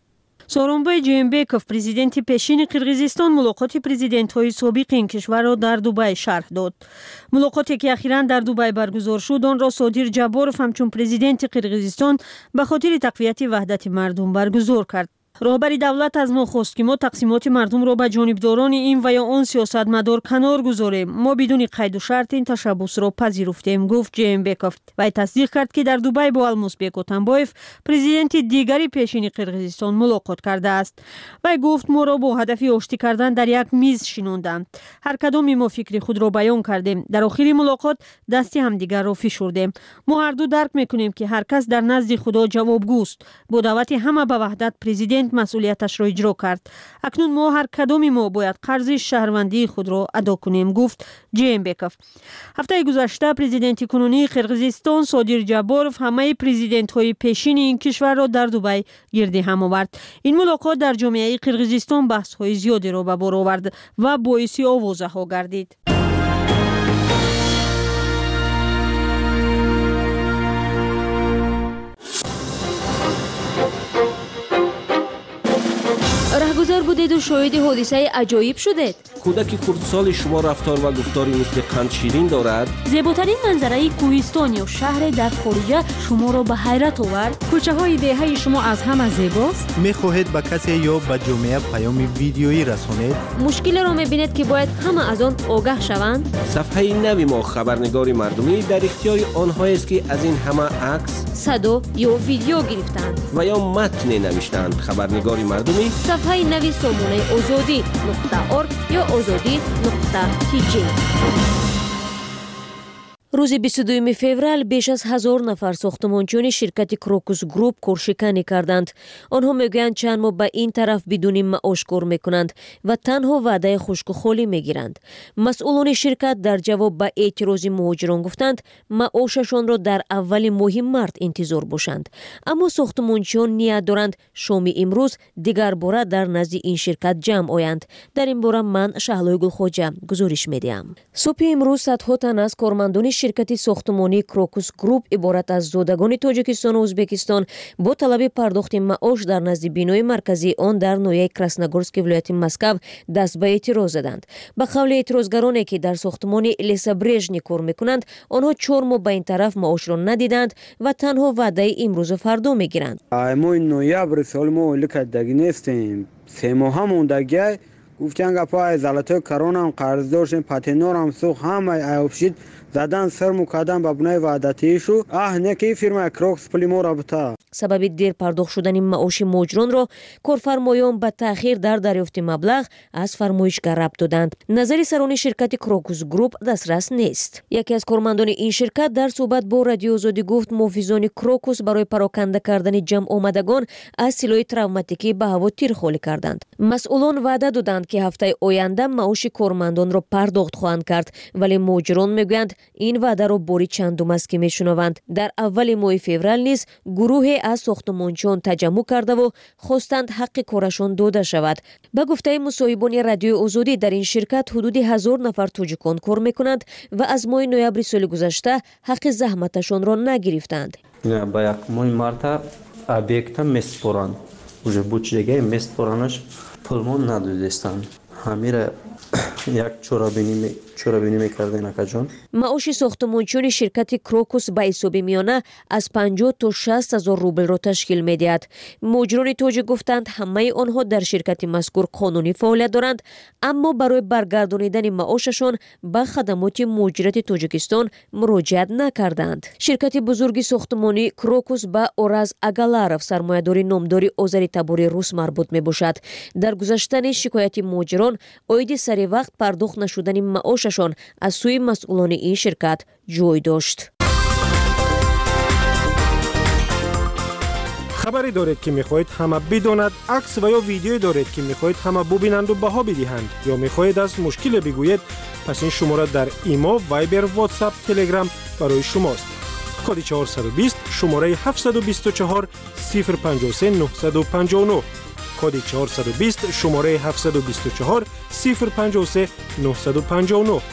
Сооронбай Жээнбеков, президенти пешини Қирғизистон, мулоқоти президентҳои собиқи ин кишварро дар Дубай шарҳ дод. Мулоқоте ки ахиран дар Дубай баргузор шуд, онро Содир Ҷабборов ҳамчун президенти Қирғизистон ба хотири тақвияти ваҳдати мардум баргузор кард. роҳбари давлат аз мо хост ки мо тақсимоти мардумро ба ҷонибдорони ин ва ё он сиёсатмадор канор гузорем. мо бидуни қайду шарт ин ташаббусро пазируфтем, гуфт Жээнбеков. Вай тасдиқ кард ки дар Дубай бо Алмузбек Отамбоев, президенти дигари пешини Қирғизистон, мулоқот кардааст. Вай гуфт моро бо ҳадафи оштӣ кардан дар як миз шинонданд. Ҳар кадоми мо фикри худро баён кардем. Дар охири мулоқот дасти ҳамдигарро фишурдем. мо ҳарду дарк мекунем ки ҳар кас дар назди худо ҷавобгӯст. Бо даъвати ҳама ба ваҳдат президент масъулияташро иҷро кард. Акнун мо ҳар кадоми мо бояд қарзи шаҳрвандии худро адо кунем, гуфт Жээнбеков. ҳафтаи гузашта президенти кунунии Қирғизистон Содир Ҷабборов ҳамаи президентҳои пешини ин кишварро дар Дубай гирди ҳам овард. ин мулоқот дар ҷомеаи Қирғизистон баҳсҳои зиёдеро ба бор овард ва боиси овозаҳо гардид. раҳгузор будеду шоҳиди ҳодисаи аҷоиб шудед? кӯдаки хурдсоли шумо рафтор ва гуфтори мисли қандширин дорад? зеботарин манзараи кӯҳистон ё шаҳре дар хориҷа шуморо ба ҳайрат овард? кӯчаҳои деҳаи шумо аз ҳама зебост? мехоҳед ба касе ё ба ҷомеа паёми видеоӣ расонед? мушкилеро мебинед ки бояд ҳама аз он огаҳ шаванд? сафҳаи нави мо хабарнигори мардумӣ дар ихтиёри онҳоест ки аз ин ҳама акс, садо ё видео гирифтанд ва ё матне навиштанд. хабарнигори мардумӣ сафҳаи нави сомонаи озодӣ нуқта орг ё озодӣ нуқта тж. рӯзи бисту дуюми феврал беш аз ҳазор нафар сохтмончиёни ширкати Крокус Груп коршиканӣ карданд. онҳо мегӯянд чанд моҳ ба ин тараф бидуни маош кор мекунанд ва танҳо ваъдаи хушку холӣ мегиранд. масъулони ширкат дар ҷавоб ба эътирози муҳоҷирон гуфтанд маошашонро дар аввали моҳи март интизор бошанд. аммо сохтмончиён ният доранд шоми имрӯз дигар бора дар назди ин ширкат ҷамъ оянд. дар ин бора ман Шаҳлои Гулхоҷа гузориш медиҳам. субҳи имрӯз садҳо тан аз кормандони ширкати сохтмонии Крокус Груп иборат аз зодагони Тоҷикистону Ӯзбекистон бо талаби пардохти маош дар назди бинои марказии он дар ноҳияи Красногорски вилояти Москав даст ба эътироз заданд. ба қавли эътирозгароне ки дар сохтмони Лесабрежни кор мекунанд, онҳо чор моҳ ба ин тараф маошро надиданд ва танҳо ваъдаи имрӯзу фардо мегиранд. мо ноябри соли мо оила кардагӣ нестем. се моҳа мондагиай гуфтан гапа золотой коронам қарз доштем, патенорам сух, ҳамаи айобшид задан сарму кадан ба бунаи ваъдатишу аҳ не ки фирмаи Крокус пули моро бута. сабаби дер пардохт шудани маоши муҳоҷиронро корфармоён ба таъхир дар дарёфти маблағ аз фармоишгар рабт доданд. назари сарони ширкати Крокус Груп дастрас нест. яке аз кормандони ин ширкат дар суҳбат бо Радиои Озодӣ гуфт муҳофизони Крокус барои пароканда кардани ҷамъомадагон аз силоҳи травматикӣ ба ҳаво тирхолӣ карданд. масъулон ваъда доданд ки ҳафтаи оянда маоши кормандонро пардохт хоҳанд кард, вале муҳоҷирон мегӯянд ин ваъдаро бори чандум аст ки мешунаванд. дар аввали моҳи феврал низ гурӯҳе аз сохтмончиён таҷаммӯъ кардаву хостанд ҳаққи корашон дода шавад. ба гуфтаи мусоҳибони Радиои Озодӣ, дар ин ширкат ҳудуди ҳазор нафар тоҷикон кор мекунанд ва аз моҳи ноябри соли гузашта ҳаққи заҳматашонро нагирифтанд. ба як моҳи марта объекта месупоранд, уже бучдега месупоранаш пулмо надодистанд. ҳамира як чорабинӣ чорабинӣ мекардем акаҷон. маоши сохтмончиёни ширкати Крокус ба ҳисоби миёна аз панҷоҳ то шаст ҳазор рублро ташкил медиҳад. муҳоҷирони тоҷик гуфтанд ҳамаи онҳо дар ширкати мазкур қонунӣ фаъолият доранд, аммо барои баргардонидани маошашон ба хадамоти муҳоҷирати Тоҷикистон муроҷиат накарданд. ширкати бузурги сохтмонии Крокус ба Ораз Агаларов, сармоядори номдори Озари Табори Рус марбут мебошад. дар гузашта низ шикояти муҳоҷирон оиди саривақт пардохт нашудани маошашон аз сӯи масъулони ин ширкат ҷой дошт. хабаре доред ки мехоҳед ҳама бидонад, акс ва ё видеое доред ки мехоҳед ҳама бубинанду баҳо бидиҳанд ё мехоҳед аз мушкиле бигӯед, пас ин шумора дар имо, вайбер, ватсап, телеграм барои шумост. коди чаҳорсаду бист шумораи ҳафтсаду бисту чаҳор сифр панҷоҳ се нуҳсаду панҷоҳ нӯҳ коди чаҳорсаду бист шумораи ҳафтсаду бисту чаҳор сифр панҷоҳ се нуҳсаду панҷоҳ нӯҳ.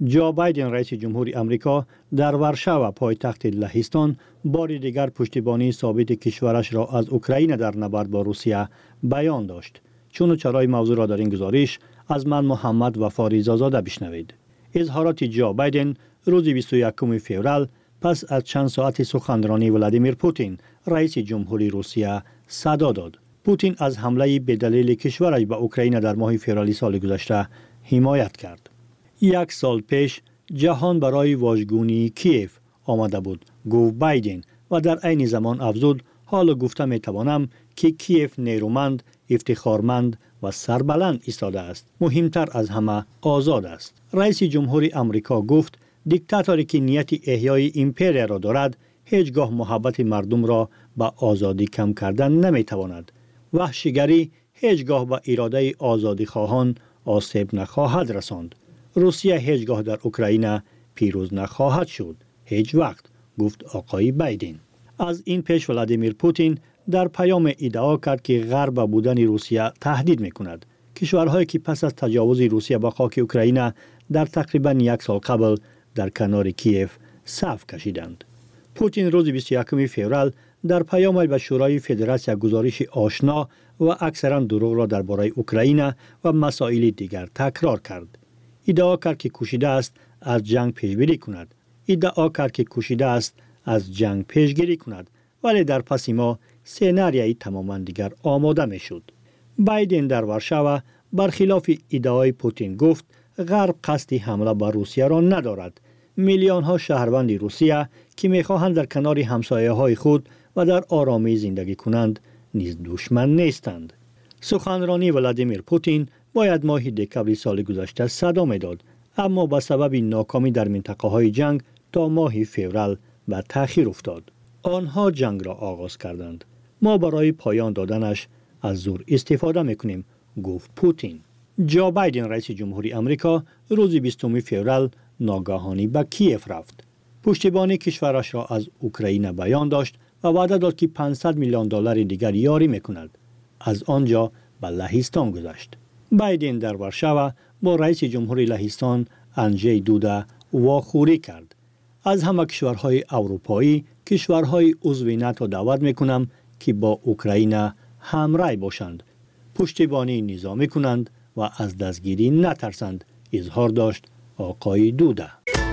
جو بایدن رئیس جمهوری آمریکا در ورشاو پایتخت لهستان بار دیگر پشتیبانی ثابت کشورش را از اوکراین در نبرد با روسیه بیان داشت. چون و چرای موضوع را در این گزارش از من محمد وفاریزاده بشنوید. اظهارات جو بایدن روز بیست و یکم فوریه پس از چند ساعت سخنرانی ولادیمیر پوتین رئیس جمهوری روسیه صدا داد. پوتین از حمله بدلیل کشورش به اوکراین در ماه فوریه سال گذشته حمایت کرد. یک سال پیش جهان برای واژگونی کیف آمده بود، گفت بایدن و در عین زمان افزود حالا گفته می توانم که کیف نیرومند، افتخارمند و سربلند ایستاده است. مهمتر از همه آزاد است. رئیس جمهوری آمریکا گفت دیکتاتوری که نیت احیای امپریا را دارد هیچگاه محبت مردم را به آزادی کم کردن نمی تواند. وحشیگری هیچگاه به اراده آزادی خواهان آسیب نخواهد رساند. روسیه هیچگاه در اوکراین پیروز نخواهد شد. هیچ وقت، گفت آقای بایدن. از این پیش ولادیمیر پوتین در پیام ادعا کرد که غرب بودن روسیه تهدید میکند. کشورهایی که پس از تجاوز روسیه به خاک اوکراین در تقریبا یک سال قبل در کنار کیف صف کشیدند. پوتین روز بیست و یکم فوریه در پیام به شورای فدراسیون گزارش آشنا و اکثرا دروغ را درباره اوکراین و مسائل دیگر تکرار کرد. ادعا کرد که کوشیده است از جنگ پیشبینی کند. ادعا کرد که کوشیده است از جنگ پیشگیری کند، ولی در پس ما سناریوی تماما دیگر آماده می شد. بایدن در ورشاو برخلاف ادعای پوتین گفت غرب قصد حمله بر روسیه را ندارد. میلیون ها شهروند روسیه که می خواهند در کنار همسایه های خود و در آرامی زندگی کنند نیز دشمن نیستند. سخنرانی ولادیمیر پوتین باید ماه دکبر سال گذشته صدا می داد، اما به سبب ناکامی در منطقه های جنگ تا ماه فوریه به تأخیر افتاد. آنها جنگ را آغاز کردند. ما برای پایان دادنش از زور استفاده میکنیم، گفت پوتین. جو بایدن رئیس جمهوری آمریکا روز بیستم فوریه ناگهانی به کیف رفت. پشتیبانی کشورش را از اوکراین بیان داشت و وعده داد که پانصد میلیون دلار دیگر یاری میکند. از آنجا به لهستان گذشت. بایدن در ورشاو با رئیس جمهوری لهستان اندژی دودا واخوری کرد. از همه کشورهای اروپایی کشورهای عضو ناتو دعوت میکنم که با اوکراین همراه باشند، پشتیبانی نظامی کنند و از دستگیری نترسند، اظهار داشت آقای دودا.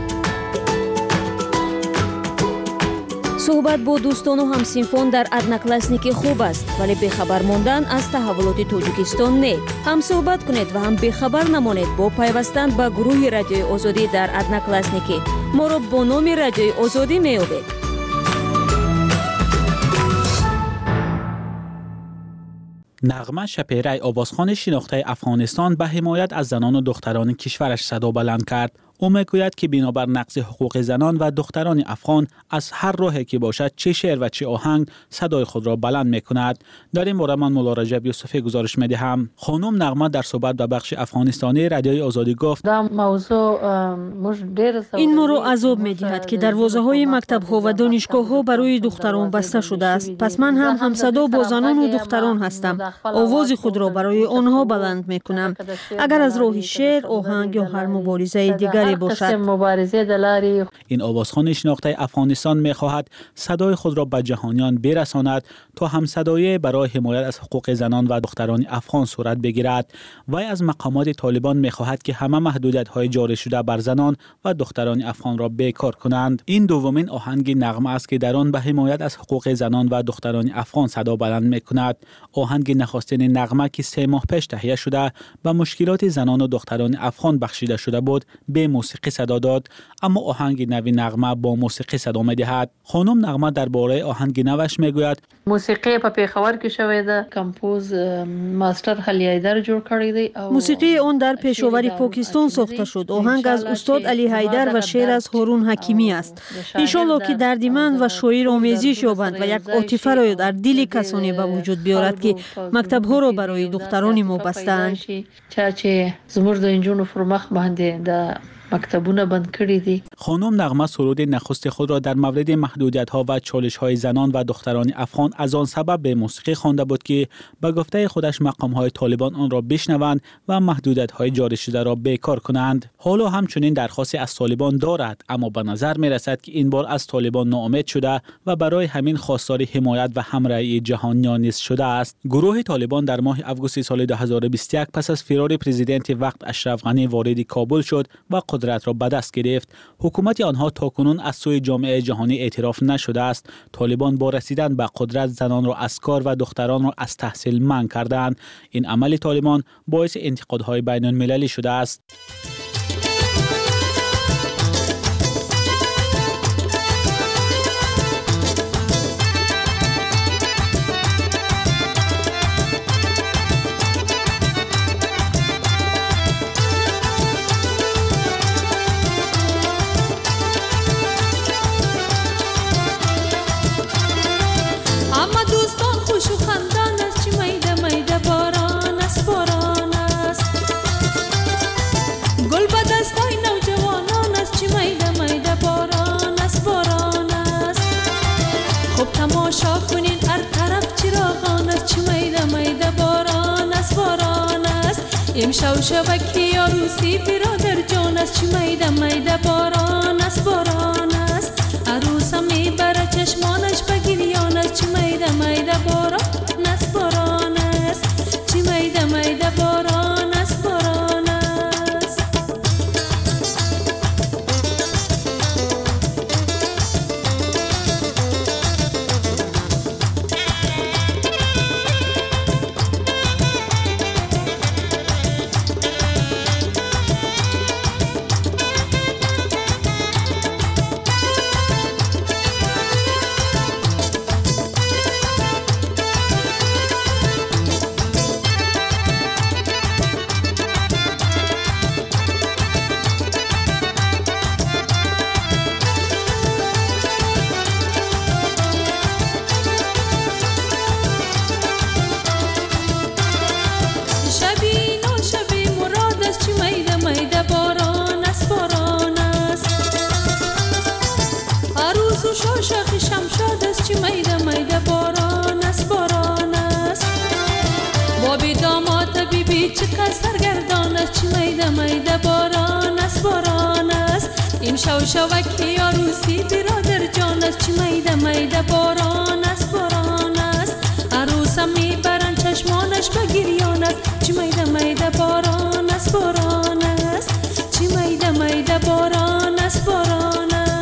صحبت با دوستان و همسینفون در ادناکلاسنیک خوب است، ولی بخبر ماندن از تحولات تاجیکستان نه. هم صحبت کنید و هم بخبر نمانید با پیوستن به گروه رادیوی آزادی در ادناکلاسنیک. ما را با نام رادیوی آزادی میابید. نغمه شپیره آوازخوان شناخته افغانستان به حمایت از زنان و دختران کشورش صدا بلند کرد. او میگوید که بنابر نقض حقوق زنان و دختران افغان از هر راهی که باشد چه شعر و چه آهنگ صدای خود را بلند میکند. در این باره من مولا رجب یوسفی گزارش میدهم. خانم نغمه در صحبت به بخش افغانستانی رادیوی آزادی گفت این ما را عذاب میدهد که دروازه های مکتب ها و دانشگاه ها برای دختران بسته شده است. پس من هم همصدا با زنان و دختران هستم. آواز خود را برای آنها بلند میکنم. اگر از راه شعر، آهنگ یا هر مبارزه دیگر این آوازخوان شناخته افغانستان می‌خواهد صدای خود را به جهانیان برساند تا همصدایی برای حمایت از حقوق زنان و دختران افغان صورت بگیرد. وی از مقامات طالبان می‌خواهد که همه محدودیت‌های جاری شده بر زنان و دختران افغان را بیکار کنند. این دومین آهنگ نغمه است که در آن به حمایت از حقوق زنان و دختران افغان صدا بلند می‌کند. آهنگ نخستین نغمه که سه ماه پیش تهیه شده به مشکلات زنان و دختران افغان بخشیده شده بود به موسیقی صدا داد، اما آهنگ نوی نغمه با موسیقی صدا می‌دهد. خانم نغمه درباره آهنگ نوش میگوید موسیقی په پیښور کې شوې ده، کمپوز ماستر علی حیدر جوړ کړی دی. موسیقی آن در پشاور پاکستان ساخته شد. آهنگ از استاد علی حیدر و شعر از هارون حکیمی است. ان شاءالله که دردمند و شاعر آمیزش یابند و یک عاطفه را در دل کسانی به وجود بیارد که مکتب ها را برای دختران ما بستند. چا چې زموږ د انجونو پر مخ باندې د مکتبونه بند کړي دي. خانم نغمه سرود نخست خود را در مورد محدودیت‌ها و چالش‌های زنان و دختران افغان از آن سبب به موسیقی خوانده بود که به گفته خودش مقام‌های طالبان آن را بشنوند و محدودیت‌های جاری شده را بیکار کنند. حالا همچنین درخواست از طالبان دارد، اما به نظر می‌رسد که این بار از طالبان ناامید شده و برای همین خواستار حمایت و همراهی جهانیان نیز شده است. گروه طالبان در ماه آگوست سال دو هزار و بیست و یک پس از فرار پرزیدنت وقت اشرف غنی وارد کابل شد و قدرت را به دست گرفت. حکومت آنها تاکنون از سوی جامعه جهانی اعتراف نشده است. طالبان با رسیدن به قدرت زنان را از کار و دختران را از تحصیل منع کردند. این عمل طالبان باعث انتقادهای بین المللی شده است. تماشا کنین هر طرف چراغان است، چی میده میده باران است باران است. امشب شبکی عروسی برادر جان است، چی میده میده باران است باران است. عروسم میبره چشمانش به گریان است، چی میده میده باران است باران است. چی میده میده باران است باران است. امشب شبکی عروسی برادر جان است، چی میده میده باران است باران است. عروسم میبرن چشمانش به گریان است، چی میده میده باران است باران است. چی میده میده باران است باران است.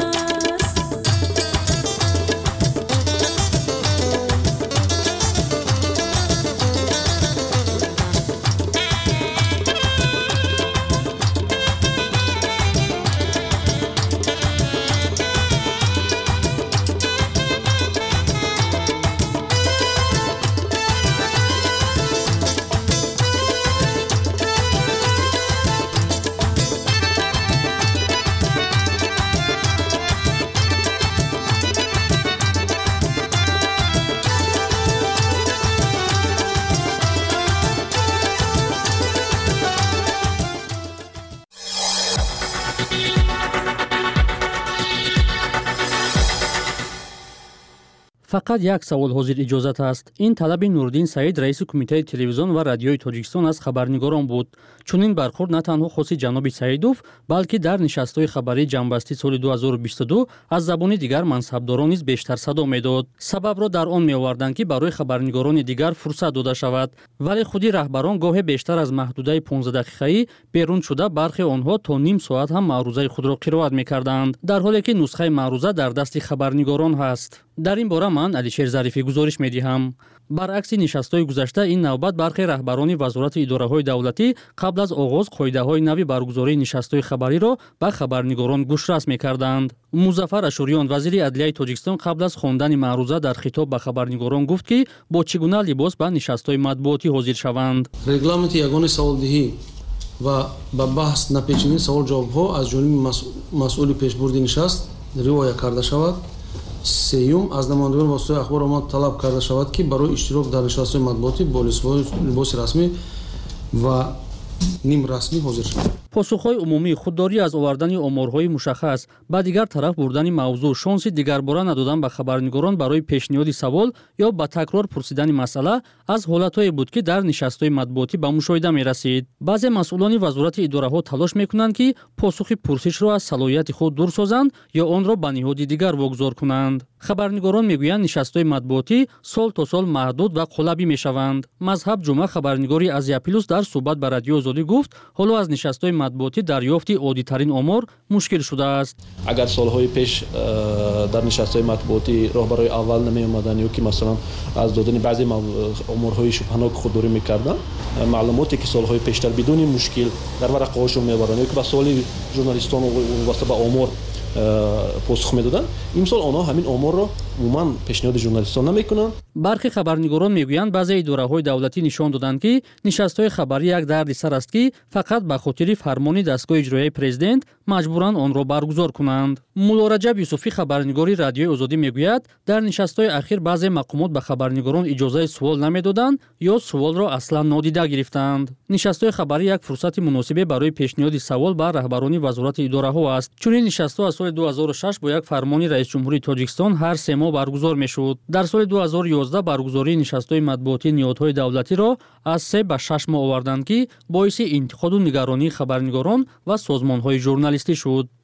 فقط یک سوال حاضر اجازت است. این طلب نوردین سعید رئیس کمیته تلویزیون و رادیوی تاجیکستان از خبرنگاران بود. چون این برخورد نه تنها خاصی جناب سعیدوف بلکه در نشست‌های خبری جنبستی سال دو هزار و بیست و دو از زبان دیگر منصبداران نیز بیشتر صدا میداد. سبب را در آن می‌آوردند که برای خبرنگاران دیگر فرصت داده شود، ولی خودی رهبران گاهی بیشتر از محدوده پانزده دقیقه‌ای بیرون شده برخی آنها تا نیم ساعت هم معروضه خود را قرائت می‌کردند، در حالی که نسخه معروضه در دست خبرنگاران هست. در این باره من علیشیر ظریفی گزارش می‌دهم. برعکس نشست‌های گذشته این نوبت برخی رهبران وزارت اداره‌های دولتی قبل از آغاز قاعده‌های نوی برگزاری نشست‌های خبری را به خبرنگاران گوشرس می‌کردند. مظفر اشوریان وزیر عدلیه تاجیکستان قبل از خواندن معروضه در خطاب به خبرنگاران گفت که با چگونه لباس به نشست‌های مطبوعاتی حاضر شوند. رگلامنت یگانه سوالدهی و به بحث نپیچیدن سوال جواب‌ها از جانب مسئول پیشبرد نشست روایت کرده شود. سیوم از نمایندگان واسطه اخبار آمد طلب کرده شود که برای اشتراک در نشست‌های مطبوعاتی با لباس رسمی و نیم رسمی حاضر شود. посухҳои умумӣ худдорӣ аз овардани оморҳои мушаххас ба дигар тараф бурдани мавзӯъ шонси дигарбора надодан ба хабарнигорон барои пешниҳоди савол ё ба такрор пурсидани масъала аз ҳолатҳое буд ки дар нишастҳои матбуотӣ ба мушоҳида мерасид. баъзе масъулони вазорати идораҳо талош мекунанд ки посухи пурсишро аз салоҳияти худ дур созанд ё онро ба ниҳоди дигар вогузор кунанд. хабарнигорон мегӯянд нишастҳои матбуотӣ сол то сол маҳдуд ва қолабӣ мешаванд. мазҳаб ҷумъа хабарнигори азия плюс дар суҳбат ба радиои озодӣ гуфт ҳоло аз нишастҳои матбуотӣ дарёфти оддитарин омор мушкил шудааст. агар солҳои пеш дар нишастҳои матбуотӣ роҳбарои аввал намеомаданд ё ки масалан аз додани баъзе оморҳои шубҳанок худдорӣ мекарданд, маълумоте ки солҳои пештар бидуни мушкил дар варақаҳошон мебаранд ё ки ба суоли журналистон вобаста ба омор посух медоданд, имсол онҳо ҳамин оморро умуман пешниҳоди журналистон намекунанд. бархи хабарнигорон мегӯянд баъзе идораҳои давлатӣ нишон доданд ки нишастҳои хабарӣ як дарди сар аст ки фақат ба хотири фармони дастгоҳи иҷроияи президент маҷбуранд онро баргузор кунанд. мулло раҷаб юсуфӣ хабарнигори радиои озодӣ мегӯяд дар нишастҳои ахир баъзе мақомот ба хабарнигорон иҷозаи сувол намедоданд ё суволро аслан нодида гирифтанд. нишастҳои хабарӣ як фурсати муносибе барои пешниҳоди савол ба раҳбарони вазорати идораҳо аст. чунин нишастҳо аз соли ду ҳазору шаш бо як фармони раисҷумҳури тоҷикистон ҳар се моҳ баргузор мешуд. дар соли ду ҳазору ёздаҳ баргузории нишастҳои матбуотии ниҳодҳои давлатиро аз се ба шаш моҳ оварданд ки боиси интиқоду нигаронии хабарнигорон ва созмонҳои журналистӣ шуд.